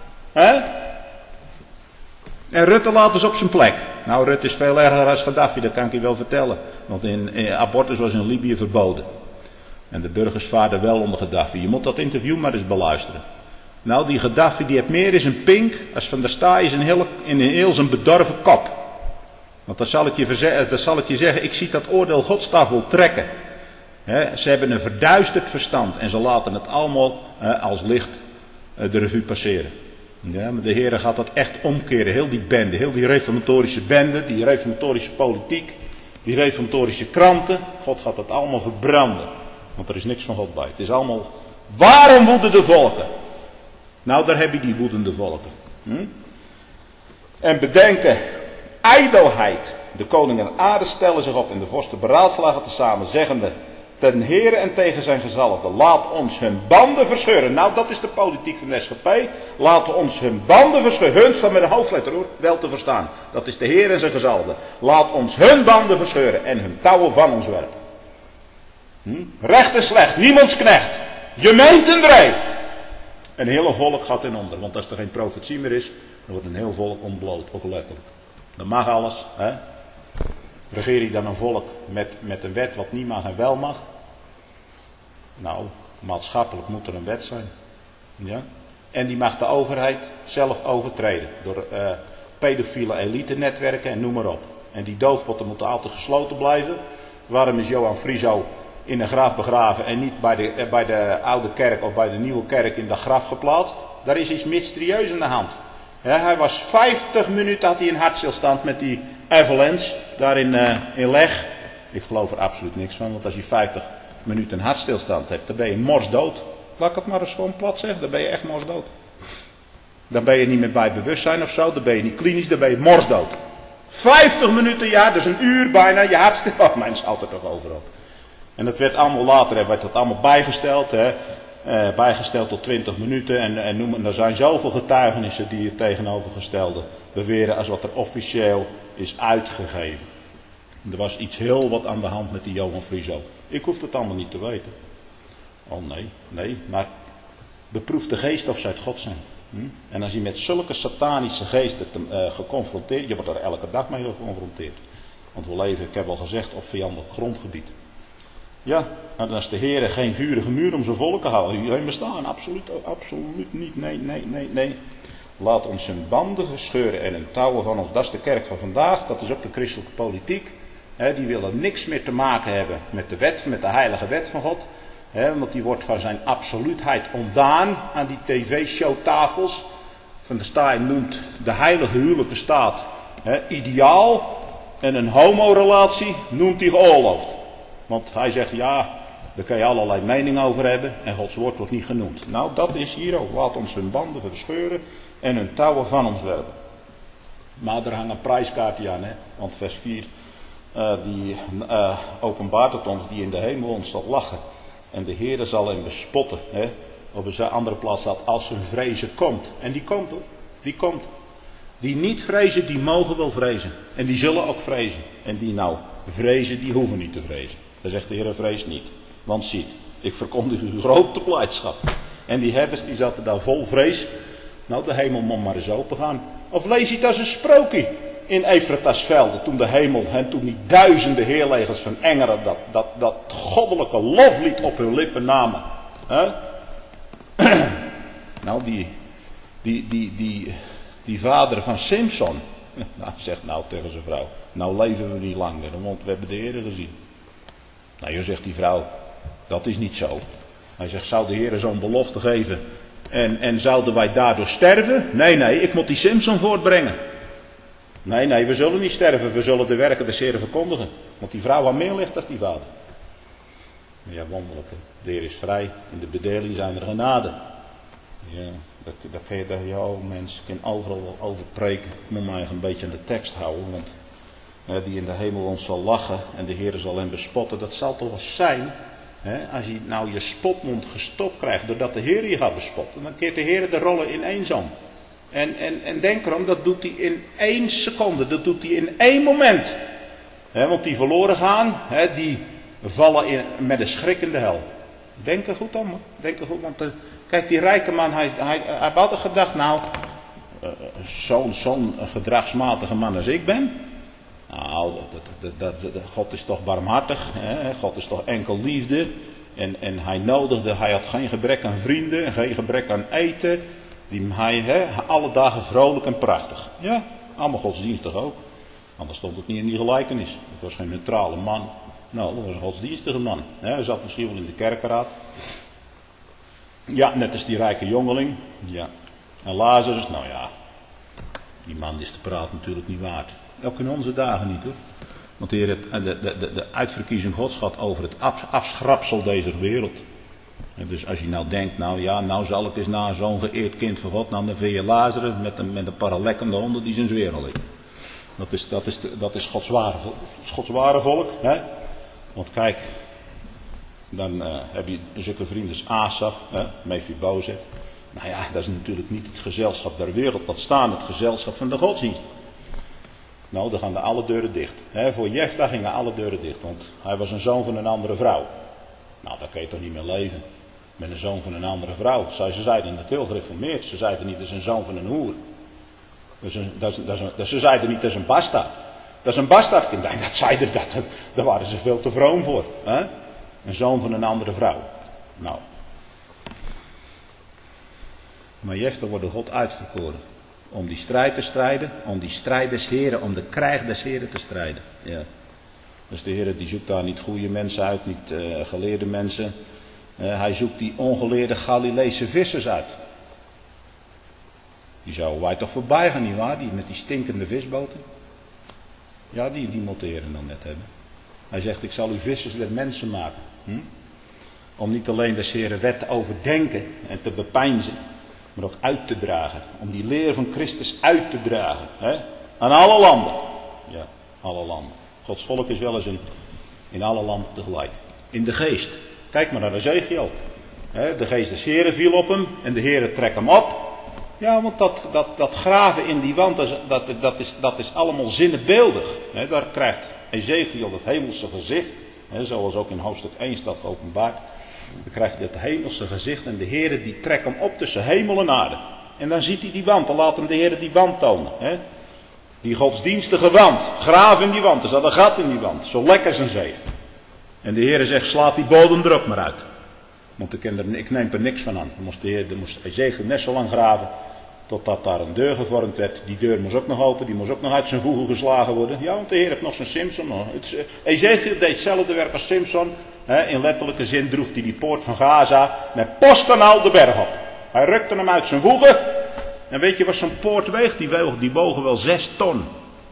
En Rutte laten ze op zijn plek. Nou, Rutte is veel erger dan Gaddafi, dat kan ik je wel vertellen. Want abortus was in Libië verboden. En de burgers vaarden wel onder Gaddafi. Je moet dat interview maar eens beluisteren. Nou, die Gaddafi die heeft meer in zijn pink als Van der Staaij in heel zijn bedorven kop. Want dan zal ik je zeggen, ik zie dat oordeel Gods tafel trekken. Ze hebben een verduisterd verstand en ze laten het allemaal als licht de revue passeren. Ja, maar de Heer gaat dat echt omkeren. Heel die bende, heel die reformatorische bende, die reformatorische politiek, die reformatorische kranten. God gaat dat allemaal verbranden. Want er is niks van God bij. Het is allemaal, waarom woeden de volken? Nou, daar heb je die woedende volken. En bedenken, ijdelheid. De koningen aarde stellen zich op en de vorsten beraadslagen tezamen, zeggende ten Heere en tegen zijn gezalfde, laat ons hun banden verscheuren. Nou, dat is de politiek van de SGP. Laten ons hun banden verscheuren. Hun staat met een hoofdletter hoor, wel te verstaan. Dat is de Heer en zijn gezalfde. Laat ons hun banden verscheuren en hun touwen van ons werpen. Recht en slecht, niemands knecht. Je meent een dreef. Een hele volk gaat in onder. Want als er geen profetie meer is, dan wordt een heel volk ontbloot, ook letterlijk. Dat mag alles. Hè? Regeer je dan een volk met een wet wat niet mag en wel mag? Nou, maatschappelijk moet er een wet zijn. Ja? En die mag de overheid zelf overtreden. Door pedofiele elite-netwerken en noem maar op. En die doofpotten moeten altijd gesloten blijven. Waarom is Johan Frieso in een graf begraven en niet bij de oude kerk of bij de nieuwe kerk in dat graf geplaatst? Daar is iets mysterieus aan de hand. Ja, hij was 50 minuten had hij een hartstilstand met die Avalanche daar in Leg. Ik geloof er absoluut niks van, want als je 50 minuten een hartstilstand hebt, dan ben je morsdood. Laat ik het maar eens gewoon plat zeggen, dan ben je echt morsdood. Dan ben je niet meer bij bewustzijn of zo, dan ben je niet klinisch, dan ben je morsdood. 50 minuten, ja, dus een uur bijna, je hartstilstand. Oh, mensen houdt er toch over op. En dat werd allemaal later, werd dat allemaal bijgesteld, hè. Bijgesteld tot 20 minuten en er zijn zoveel getuigenissen die het tegenovergestelde beweren als wat er officieel is uitgegeven. Er was iets heel wat aan de hand met die Johan Frieso. Ik hoef het allemaal niet te weten. Oh nee, maar beproef de geest of ze uit God zijn. En als je met zulke satanische geesten geconfronteerd, je wordt er elke dag mee geconfronteerd. Want we leven, ik heb al gezegd, op vijandelijk grondgebied. Ja, en dan is de Heer geen vurige muur om zijn volk te houden. Iedereen bestaan, absoluut niet. Nee. Laat ons zijn banden verscheuren en hun touwen van ons. Dat is de kerk van vandaag, dat is ook de christelijke politiek. Die willen niks meer te maken hebben met de wet, met de heilige wet van God. Want die wordt van zijn absoluutheid ontdaan aan die tv-showtafels. Van de Stein noemt de heilige huwelijke staat ideaal. En een homorelatie noemt hij geoorloofd. Want hij zegt, ja, daar kan je allerlei meningen over hebben en Gods woord wordt niet genoemd. Nou, dat is hier ook. Laat ons hun banden verscheuren en hun touwen van ons werpen. Maar er hangt een prijskaartje aan, hè. Want vers 4, die openbaart het ons, die in de hemel ons zal lachen. En de Heere zal hem bespotten. Hè. Op een andere plaats staat, als zijn vrezen komt. En die komt hoor, die komt. Die niet vrezen, die mogen wel vrezen. En die zullen ook vrezen. En die nou vrezen, die hoeven niet te vrezen. Dan zegt de Heer, vrees niet. Want ziet, ik verkondig u grote blijdschap. En die herders die zaten daar vol vrees. Nou, de hemel moet maar eens open gaan. Of lees je het als een sprookje in Efrata's velden. Toen de hemel en toen die duizenden heerlegers van engelen dat goddelijke loflied op hun lippen namen. Nou, die vader van Simson. Nou, zegt nou tegen zijn vrouw. Nou leven we niet langer, want we hebben de Heer gezien. Nou, je zegt die vrouw, dat is niet zo. Hij zegt, zou de Heer zo'n belofte geven en zouden wij daardoor sterven? Nee, ik moet die Simson voortbrengen. Nee, we zullen niet sterven, we zullen de werken des Heeren verkondigen. Want die vrouw had meer licht dan die vader. Ja, wonderlijk. Hè? De Heer is vrij, in de bedeling zijn er genade. Ja, dat kun je daar, mensen, ik kan overal wel over preken. Ik moet me eigenlijk een beetje aan de tekst houden, want die in de hemel ons zal lachen en de Heer zal hem bespotten. Dat zal toch wel zijn, als je nou je spotmond gestopt krijgt doordat de Heer je gaat bespotten. Dan keert de Heer de rollen ineens om. En denk erom, dat doet hij in 1 seconde, dat doet hij in 1 moment. Want die verloren gaan, die vallen met een schrik in de hel. Denk er goed om, denk er goed, want kijk, die rijke man, hij had altijd gedacht, nou, zo'n gedragsmatige man als ik ben. Nou, God is toch barmhartig, God is toch enkel liefde. En hij had geen gebrek aan vrienden, en geen gebrek aan eten. Alle dagen vrolijk en prachtig. Ja, allemaal godsdienstig ook. Anders stond het niet in die gelijkenis. Het was geen neutrale man. Nou, dat was een godsdienstige man. Hij zat misschien wel in de kerkenraad. Ja, net als die rijke jongeling. Ja. En Lazarus, nou ja. Die man is de praat natuurlijk niet waard. Ook in onze dagen niet hoor. Want de uitverkiezing Gods gaat over het afschrapsel deze wereld. En dus als je nou denkt, nou ja, nou zal het eens na zo'n geëerd kind van God, nou dan vind je Lazarus met een paar lekkende honden die zijn zweer al liggen. Dat is Gods ware volk. Hè? Want kijk, dan heb je zulke vrienden als Asaf, Mephibozet. Nou ja, dat is natuurlijk niet het gezelschap der wereld. Wat staan het gezelschap van de godsdienst? Nou, dan gaan alle deuren dicht. Voor Jefta gingen alle deuren dicht, want hij was een zoon van een andere vrouw. Nou, daar kun je toch niet meer leven. Met een zoon van een andere vrouw. Ze zeiden het heel gereformeerd. Ze zeiden niet, dat is een zoon van een hoer. Ze zeiden niet, dat is een bastaard. Dat is een bastaardkind. Nee, dat zeiden dat. Daar waren ze veel te vroom voor. Hè? Een zoon van een andere vrouw. Nou. Maar Jefta wordt door God uitverkoren. Om die strijd te strijden. Om die strijd des Heren. Om de krijg des Heren te strijden. Ja. Dus de Heer die zoekt daar niet goede mensen uit. Niet geleerde mensen. Hij zoekt die ongeleerde Galileese vissers uit. Die zouden wij toch voorbij gaan, nietwaar? Die met die stinkende visboten. Ja, die moet de Heer dan net hebben. Hij zegt, ik zal u vissers der mensen maken. Om niet alleen des Heeren wet te overdenken en te bepeinzen. Maar ook uit te dragen. Om die leer van Christus uit te dragen. Hè? Aan alle landen. Ja, alle landen. Gods volk is wel eens in alle landen tegelijk. In de geest. Kijk maar naar Ezechiel. De geest des Heren viel op hem. En de Heren trekt hem op. Ja, want dat graven in die wand. Dat is allemaal zinnebeeldig. Daar krijgt Ezechiel het hemelse gezicht. Zoals ook in hoofdstuk 1 staat openbaar. Dan krijg je het hemelse gezicht. En de Heren die trekt hem op tussen hemel en aarde. En dan ziet hij die wand. Dan laat hem de Heren die wand tonen. Die godsdienstige wand. Graaf in die wand. Er zat een gat in die wand. Zo lekker als een zeef. En de Heer zegt, slaat die bodem er ook maar uit. Want ik neem er niks van aan. Dan moest Ezechiel net zo lang graven. Totdat daar een deur gevormd werd. Die deur moest ook nog open. Die moest ook nog uit zijn voegen geslagen worden. Ja, want de Heer heeft nog zijn Simson. Ezechiel deed hetzelfde werk als Simson. In letterlijke zin droeg hij die poort van Gaza. Met posten al de berg op. Hij rukte hem uit zijn voegen. En weet je wat zo'n poort weegt? Die wogen wel 6 ton.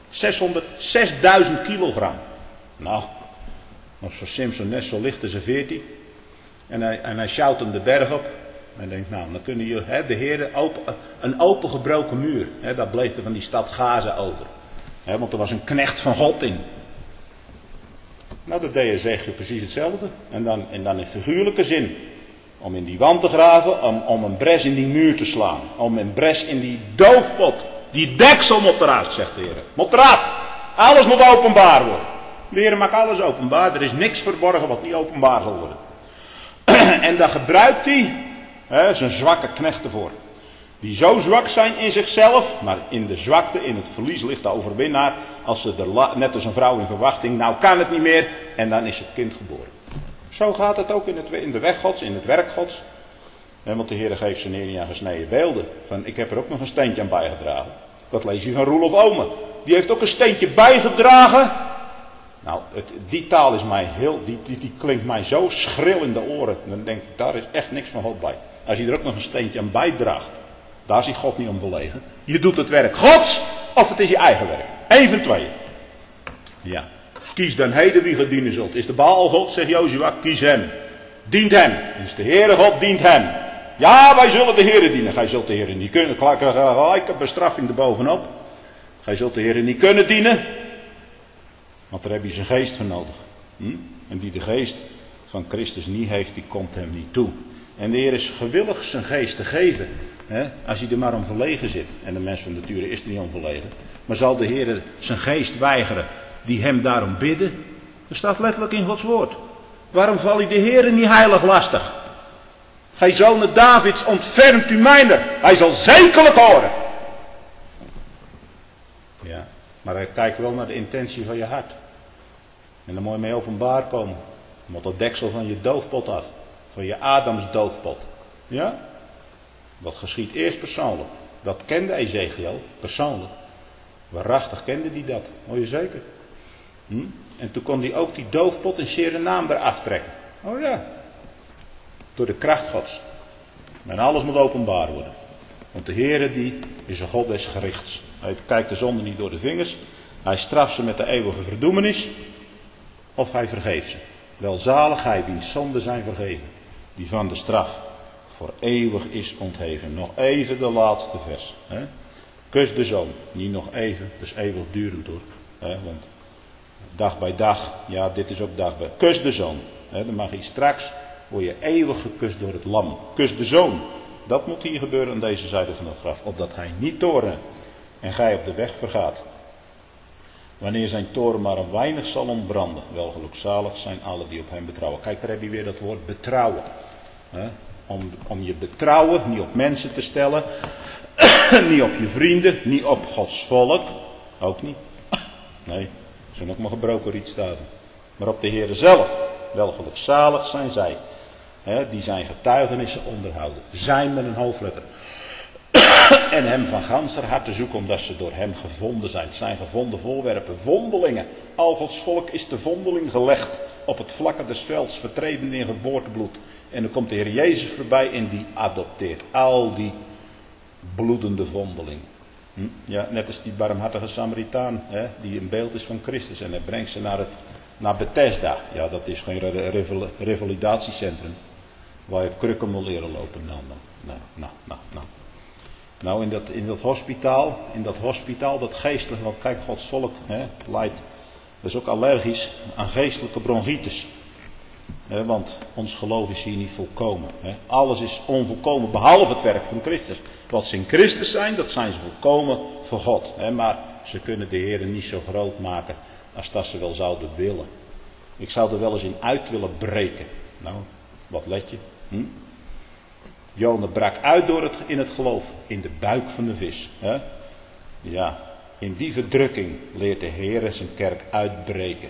6000 kilogram. Nou, als voor Simson net zo licht als een 14. En hij sjouwt hem de berg op. En hij denkt, nou, dan kunnen jullie, de Heer, een opengebroken muur. Dat bleef er van die stad Gaza over. Want er was een knecht van God in. Nou, dat deed Ezechiel precies hetzelfde. En dan in figuurlijke zin. Om in die wand te graven, om een bres in die muur te slaan. Om een bres in die doofpot. Die deksel moet eruit, zegt de Heer. Moet eruit. Alles moet openbaar worden. De Heer maakt alles openbaar. Er is niks verborgen wat niet openbaar zal worden. En daar gebruikt hij zijn zwakke knechten voor. Die zo zwak zijn in zichzelf. Maar in de zwakte, in het verlies ligt de overwinnaar. Als ze net als een vrouw in verwachting. Nou kan het niet meer. En dan is het kind geboren. Zo gaat het ook in de weg Gods, in het werk Gods. Want de Heer geeft zijn neer aan gesneden beelden. Ik heb er ook nog een steentje aan bijgedragen. Dat lees je van Roelof Ome. Die heeft ook een steentje bijgedragen. Nou, die taal is mij die klinkt mij zo schril in de oren. Dan denk ik, daar is echt niks van God bij. Als je er ook nog een steentje aan bijdraagt. Daar zit God niet om verlegen. Je doet het werk Gods, of het is je eigen werk. Eén van tweeën. Ja. Kies dan heden wie ge dienen zult. Is de Baal God, zegt Jozua, kies hem. Dient hem. Is de Heere God, dient hem. Ja, wij zullen de Heere dienen. Gij zult de Heere niet kunnen. Gelijke bestraffing erbovenop. Gij zult de Heere niet kunnen dienen. Want daar heb je zijn geest voor nodig. En die de geest van Christus niet heeft, die komt hem niet toe. En de Heer is gewillig zijn geest te geven. Als hij er maar om verlegen zit. En de mens van nature is er niet om verlegen. Maar zal de Heer zijn geest weigeren die hem daarom bidden? Dat staat letterlijk in Gods woord. Waarom val je de Heer niet heilig lastig? Gij zonen Davids, ontfermt u mijner. Hij zal zekerlijk horen. Ja, maar hij kijkt wel naar de intentie van je hart. En dan moet je mee openbaar komen. Dan moet dat deksel van je doofpot af. Van je Adams doofpot. Ja? Dat geschiet eerst persoonlijk. Dat kende Ezechiel persoonlijk. Waarachtig kende hij dat. Hoor je zeker? En toen kon hij ook die doofpot in Suriname eraf trekken. Oh ja. Door de kracht Gods. En alles moet openbaar worden. Want de Heere die is een God des gerichts. Hij kijkt de zonde niet door de vingers. Hij straft ze met de eeuwige verdoemenis. Of hij vergeeft ze. Welzalig hij wiens zonden zijn vergeven. die van de straf voor eeuwig is ontheven. Nog even de laatste vers. Hè? Kus de zoon. Niet nog even, dat is eeuwigdurend hoor. Hè? Want dag bij dag, ja dit is ook dag bij. Kus de zoon. Hè? Dan mag hij straks, word je eeuwig gekust door het lam. Kus de zoon. Dat moet hier gebeuren aan deze zijde van het graf. Opdat hij niet toornen en gij op de weg vergaat. Wanneer zijn toorn maar een weinig zal ontbranden. Wel gelukzalig zijn alle die op hem betrouwen. Kijk, daar heb je weer dat woord betrouwen. Hè? Om je betrouwen niet op mensen te stellen. Niet op je vrienden. Niet op Gods volk. Ook niet. Nee, er zijn ook maar gebroken rietstaven. Maar op de Heere zelf. Wel gelukzalig zijn zij. Hè, die zijn getuigenissen onderhouden. Zijn met een hoofdletter. En hem van ganser harte zoeken omdat ze door hem gevonden zijn. Het zijn gevonden voorwerpen, vondelingen. Al Gods volk is de vondeling gelegd op het vlakke des velds, vertreden in geboortebloed. En dan komt de Heer Jezus voorbij en die adopteert al die bloedende vondelingen. Ja, net als die barmhartige Samaritaan, hè, die een beeld is van Christus. En hij brengt ze naar Bethesda. Ja, dat is geen revalidatiecentrum waar je op krukken moet leren lopen. Nou. Nou, in dat hospitaal, dat geestelijke, want kijk, Gods volk lijdt, dat is ook allergisch aan geestelijke bronchitis. Want ons geloof is hier niet volkomen. Alles is onvolkomen, behalve het werk van Christus. Wat ze in Christus zijn, dat zijn ze volkomen voor God. Maar ze kunnen de Heer niet zo groot maken als dat ze wel zouden willen. Ik zou er wel eens in uit willen breken. Nou, wat let je? Jona brak uit in het geloof, in de buik van de vis. Ja, in die verdrukking leert de Heer zijn kerk uitbreken.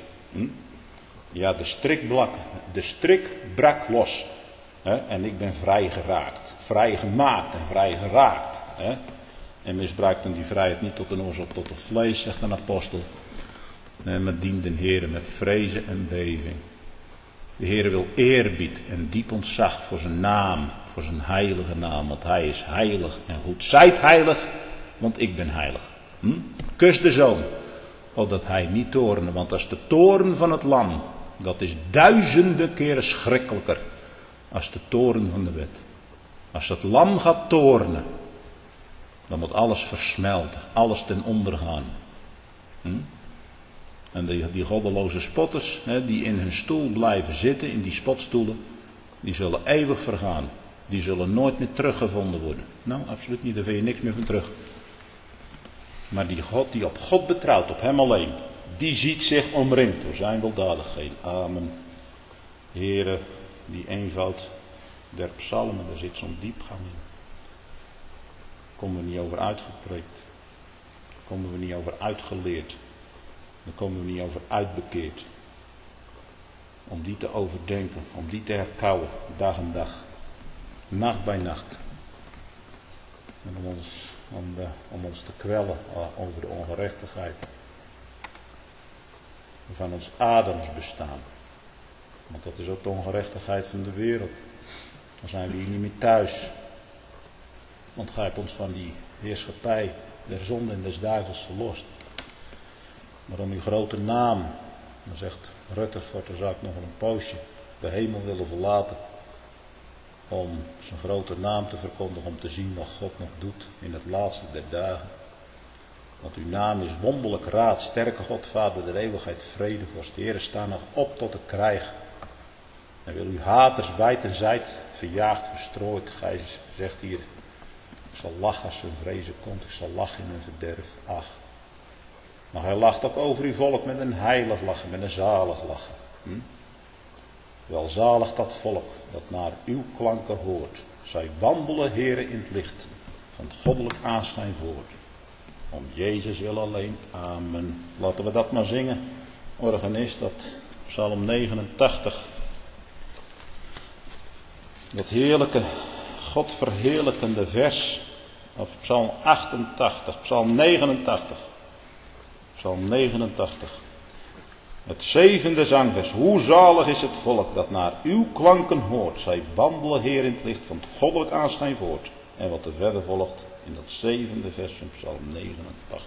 Ja, de strik brak los. En ik ben vrij geraakt, vrij gemaakt en vrij geraakt. En misbruikt dan die vrijheid niet tot een oorzaak tot het vlees, zegt een apostel. Maar dient de Heer met vrezen en beving. De Heer wil eerbied en diep ontzag voor zijn naam, voor zijn heilige naam, want hij is heilig en goed. Zijt heilig, want ik ben heilig. Kus de zoon, opdat hij niet toornen, want als de toorn van het lam, dat is duizenden keren schrikkelijker als de toorn van de wet. Als het lam gaat toornen, dan moet alles versmelten, alles ten onder gaan. En die goddeloze spotters, die in hun stoel blijven zitten, in die spotstoelen, die zullen eeuwig vergaan. Die zullen nooit meer teruggevonden worden. Nou, absoluut niet, daar vind je niks meer van terug. Maar die God die op God betrouwt, op hem alleen, die ziet zich omringd door zijn weldadigheden. Amen. Heere, die eenvoud der psalmen, daar zit zo'n diepgang in. Daar komen we niet over uitgepreekt. Daar komen we niet over uitgeleerd. Daar komen we niet over uitbekeerd. Om die te overdenken, om die te herkauwen, dag en dag. Nacht bij nacht. En om ons te kwellen over de ongerechtigheid. Van ons ademsbestaan. Want dat is ook de ongerechtigheid van de wereld. Dan zijn we hier niet meer thuis. Want gij hebt ons van die heerschappij der zonde en des duivels verlost. Maar om uw grote naam, dan zegt Rutherford, dan zou ik nog een poosje de hemel willen verlaten. Om zijn grote naam te verkondigen, om te zien wat God nog doet in het laatste der dagen. Want uw naam is wonderlijk raad, sterke God, Vader der eeuwigheid, vrede, vorst. De Heere staat nog op tot de krijg. En wil uw haters wijd en zijd verjaagd, verstrooid. Gij zegt hier, ik zal lachen als zijn vrezen komt, ik zal lachen in hun verderf. Ach. Maar hij lacht ook over uw volk met een heilig lachen, met een zalig lachen. Welzalig dat volk dat naar uw klanken hoort. Zij wandelen, Heere, in het licht van het goddelijk aanschijn voort. Om Jezus wil alleen. Amen. Laten we dat maar zingen. Organist, dat Psalm 89. Dat heerlijke, God verheerlijkende vers. Of Psalm 88, Psalm 89. Psalm 89. Het 7e zangvers. Hoe zalig is het volk dat naar uw klanken hoort. Zij wandelen, Heer, in het licht van het goddelijk aanschijn voort. En wat er verder volgt in dat 7e vers van Psalm 89.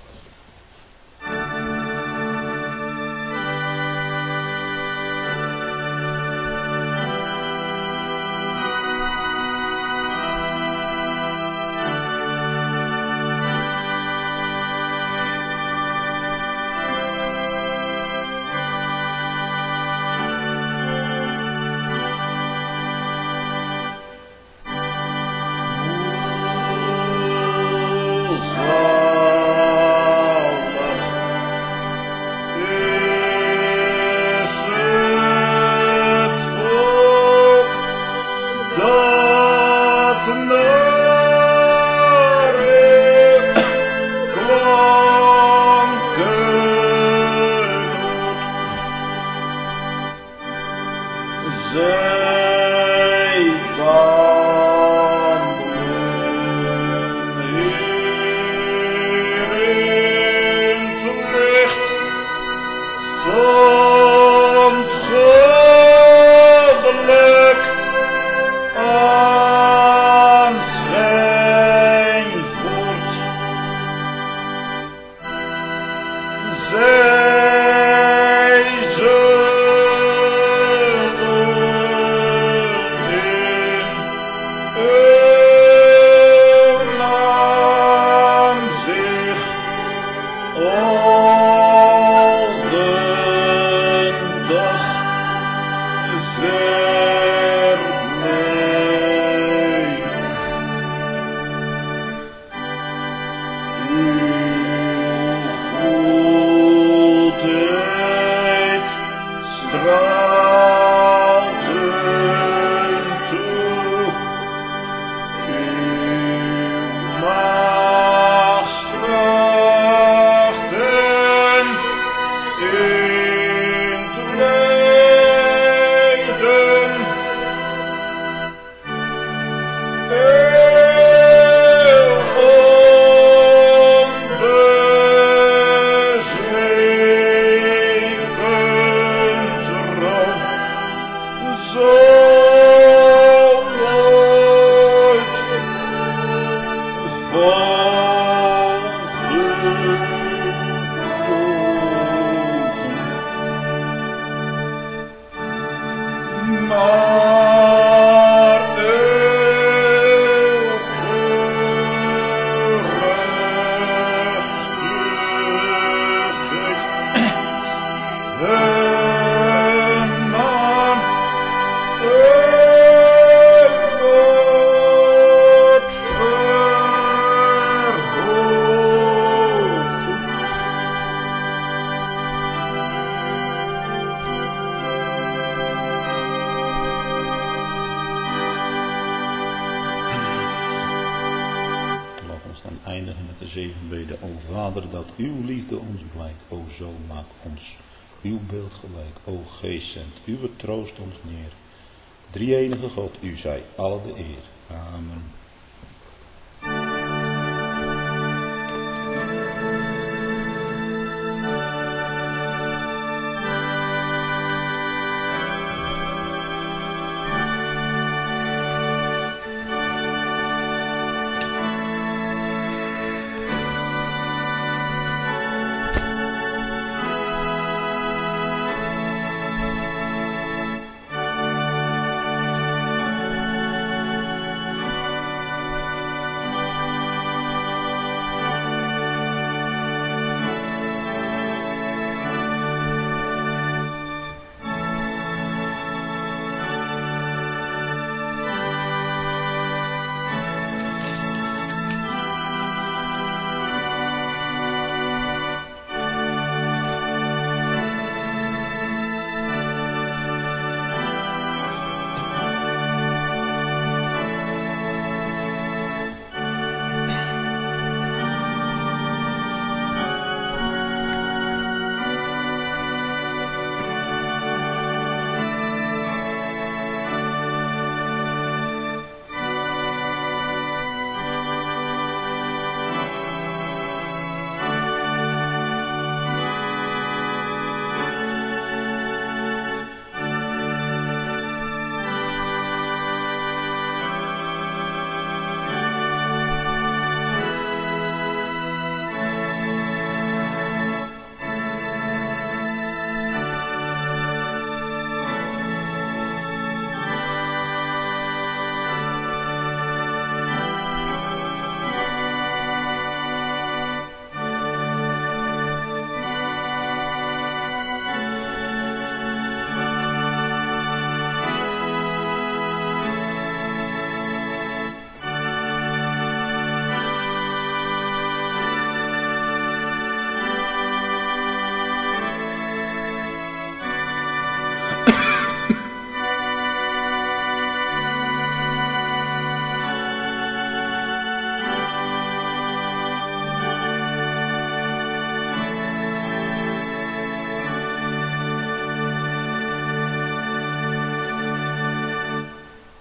Uw troost ons neer. Drie-enige God, u zij alle de eer. Amen.